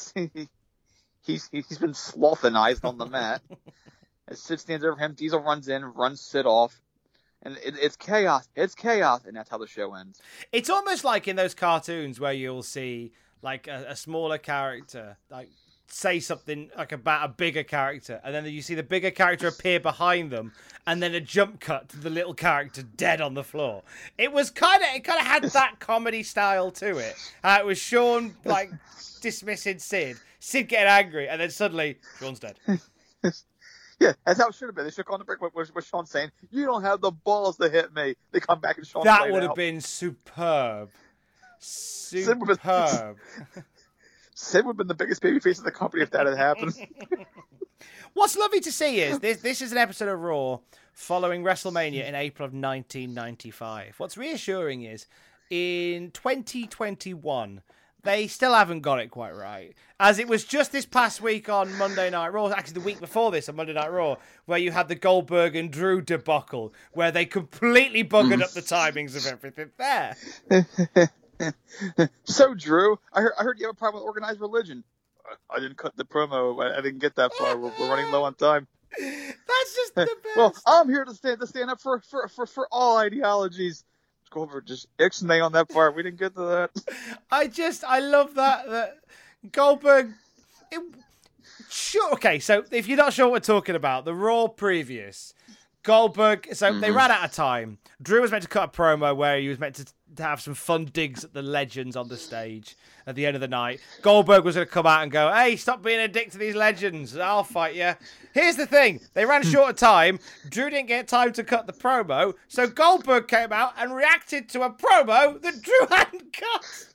been slothenized on the mat. As Sid stands over him, Diesel runs in, runs Sid off. And it's chaos. It's chaos. And that's how the show ends. It's almost like in those cartoons where you'll see like a smaller character like say something like about a bigger character, and then you see the bigger character appear behind them, and then a jump cut to the little character dead on the floor. It kind of had that comedy style to it. It was Shawn like dismissing Sid getting angry, and then suddenly Shawn's dead. Yeah, that's how it should have been. They should have gone to break with Shawn saying, "You don't have the balls to hit me." They come back and Shawn. That would have been superb. Superb. Sid would have been the biggest babyface in the company if that had happened. What's lovely to see is this is an episode of Raw following WrestleMania in April of 1995. What's reassuring is in 2021, they still haven't got it quite right. As it was just this past week on Monday Night Raw, actually the week before this on Monday Night Raw, where you had the Goldberg and Drew debacle, where they completely buggered up the timings of everything there. So, Drew, I heard you have a problem with organized religion. I didn't cut the promo. I didn't get that far. We're running low on time. That's just the best. Well, I'm here to stand up for all ideologies. Goldberg just ixnay on that part. We didn't get to that. I love that Goldberg. Sure. Okay, so if you're not sure what we're talking about, the Raw previous, Goldberg. So they ran out of time. Drew was meant to cut a promo where he was meant to have some fun digs at the legends on the stage at the end of the night. Goldberg was going to come out and go, "Hey, stop being a dick to these legends. I'll fight you." Here's the thing. They ran short of time. Drew didn't get time to cut the promo. So Goldberg came out and reacted to a promo that Drew hadn't cut.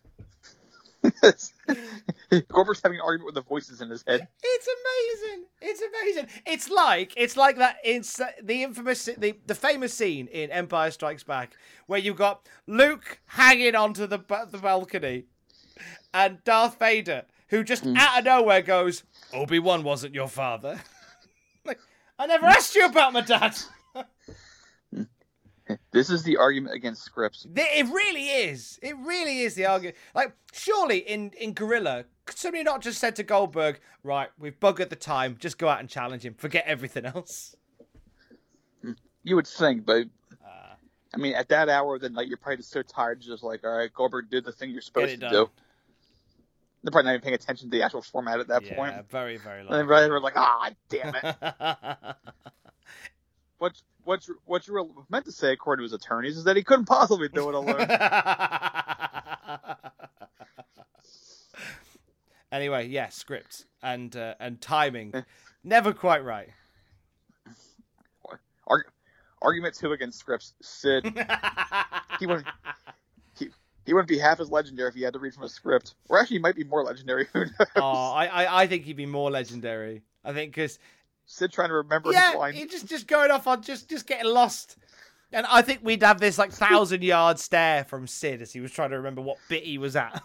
Goldberg's having an argument with the voices in his head. It's amazing. It's amazing. It's like that. It's the famous scene in Empire Strikes Back where you've got Luke hanging onto the balcony and Darth Vader, who just out of nowhere goes, "Obi-Wan wasn't your father." Like, I never asked you about my dad. This is the argument against scripts. It really is. It really is the argument. Like, surely in Guerrilla, could somebody not just said to Goldberg, "Right, we've buggered the time, just go out and challenge him. Forget everything else." You would think, but I mean, at that hour of the night, you're probably just so tired, just like, all right, Goldberg did the thing you're supposed to do. They're probably not even paying attention to the actual format at that point. Yeah, very, very low. And then they were like, damn it. What you were meant to say, according to his attorneys, is that he couldn't possibly do it alone. Anyway, yeah, script and timing, never quite right. Argument 2 against scripts. Sid, he wouldn't be half as legendary if he had to read from a script. Or actually, he might be more legendary. Who knows? Oh, I think he'd be more legendary. I think because Sid trying to remember his line. Yeah, just going off on just getting lost. And I think we'd have this like 1,000-yard stare from Sid as he was trying to remember what bit he was at.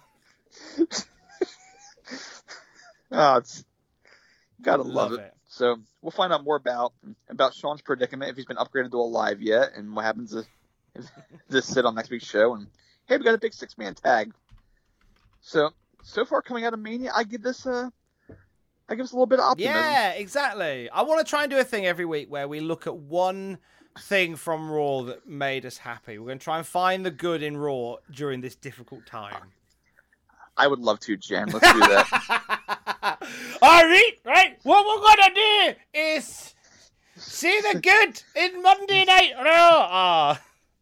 Gotta love it. So we'll find out more about Sean's predicament, if he's been upgraded to a live yet, and what happens if this Sid on next week's show. And hey, we got a big 6-man tag. So far coming out of Mania, I give us a little bit of optimism. Yeah, exactly. I want to try and do a thing every week where we look at one thing from Raw that made us happy. We're going to try and find the good in Raw during this difficult time. I would love to, Jen. Let's do that. All right. What we're going to do is see the good in Monday Night Raw.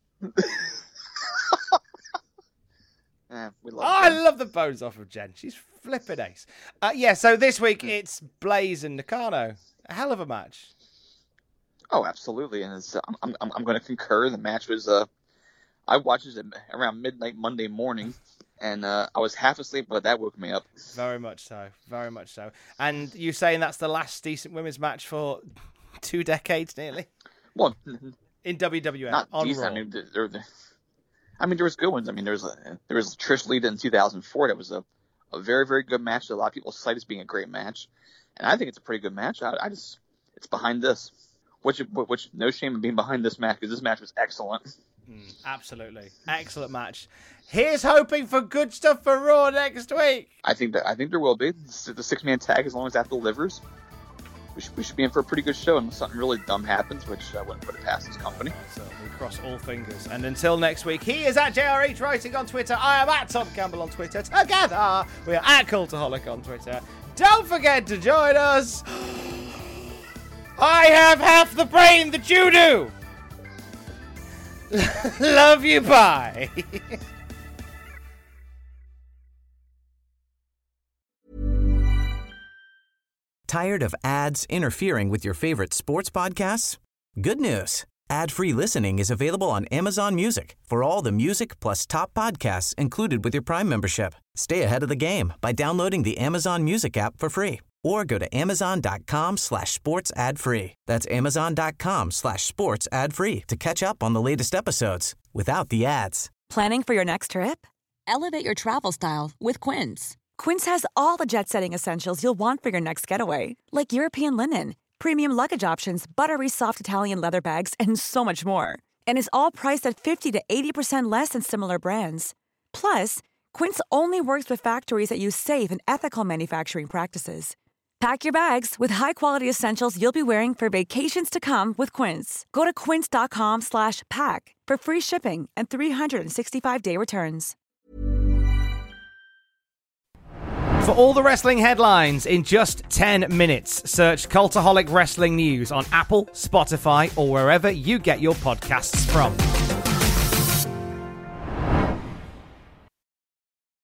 We love I love the bones off of Jen. She's flipping ace. So this week it's Blaze and Nakano. A hell of a match. Oh, absolutely. And I'm going to concur. The match was I watched it around midnight Monday morning. And I was half asleep, but that woke me up. Very much so. Very much so. And you saying that's the last decent women's match for 2 decades, nearly? Well, in WWF. Not on decent. Raw. I mean, there was good ones. I mean, there was Trish Lita in 2004. That was a very, very good match that a lot of people cite as being a great match. And I think it's a pretty good match. It's behind this. Which no shame in being behind this match, because this match was excellent. Absolutely. Excellent match. Here's hoping for good stuff for Raw next week. I think there will be. The 6-man tag, as long as that delivers. We should be in for a pretty good show unless something really dumb happens, which I wouldn't put it past this company. So we cross all fingers. And until next week, he is at JRH Writing on Twitter. I am at Tom Campbell on Twitter. Together, we are at Cultaholic on Twitter. Don't forget to join us. I have half the brain that you do. Love you, bye. Tired of ads interfering with your favorite sports podcasts? Good news. Ad-free listening is available on Amazon Music for all the music plus top podcasts included with your Prime membership. Stay ahead of the game by downloading the Amazon Music app for free or go to amazon.com/sports ad free. That's amazon.com/sports ad free to catch up on the latest episodes without the ads. Planning for your next trip? Elevate your travel style with Quince. Quince has all the jet-setting essentials you'll want for your next getaway, like European linen, premium luggage options, buttery soft Italian leather bags, and so much more. And is all priced at 50 to 80% less than similar brands. Plus, Quince only works with factories that use safe and ethical manufacturing practices. Pack your bags with high-quality essentials you'll be wearing for vacations to come with Quince. Go to quince.com/pack for free shipping and 365-day returns. For all the wrestling headlines in just 10 minutes, search Cultaholic Wrestling News on Apple, Spotify, or wherever you get your podcasts from.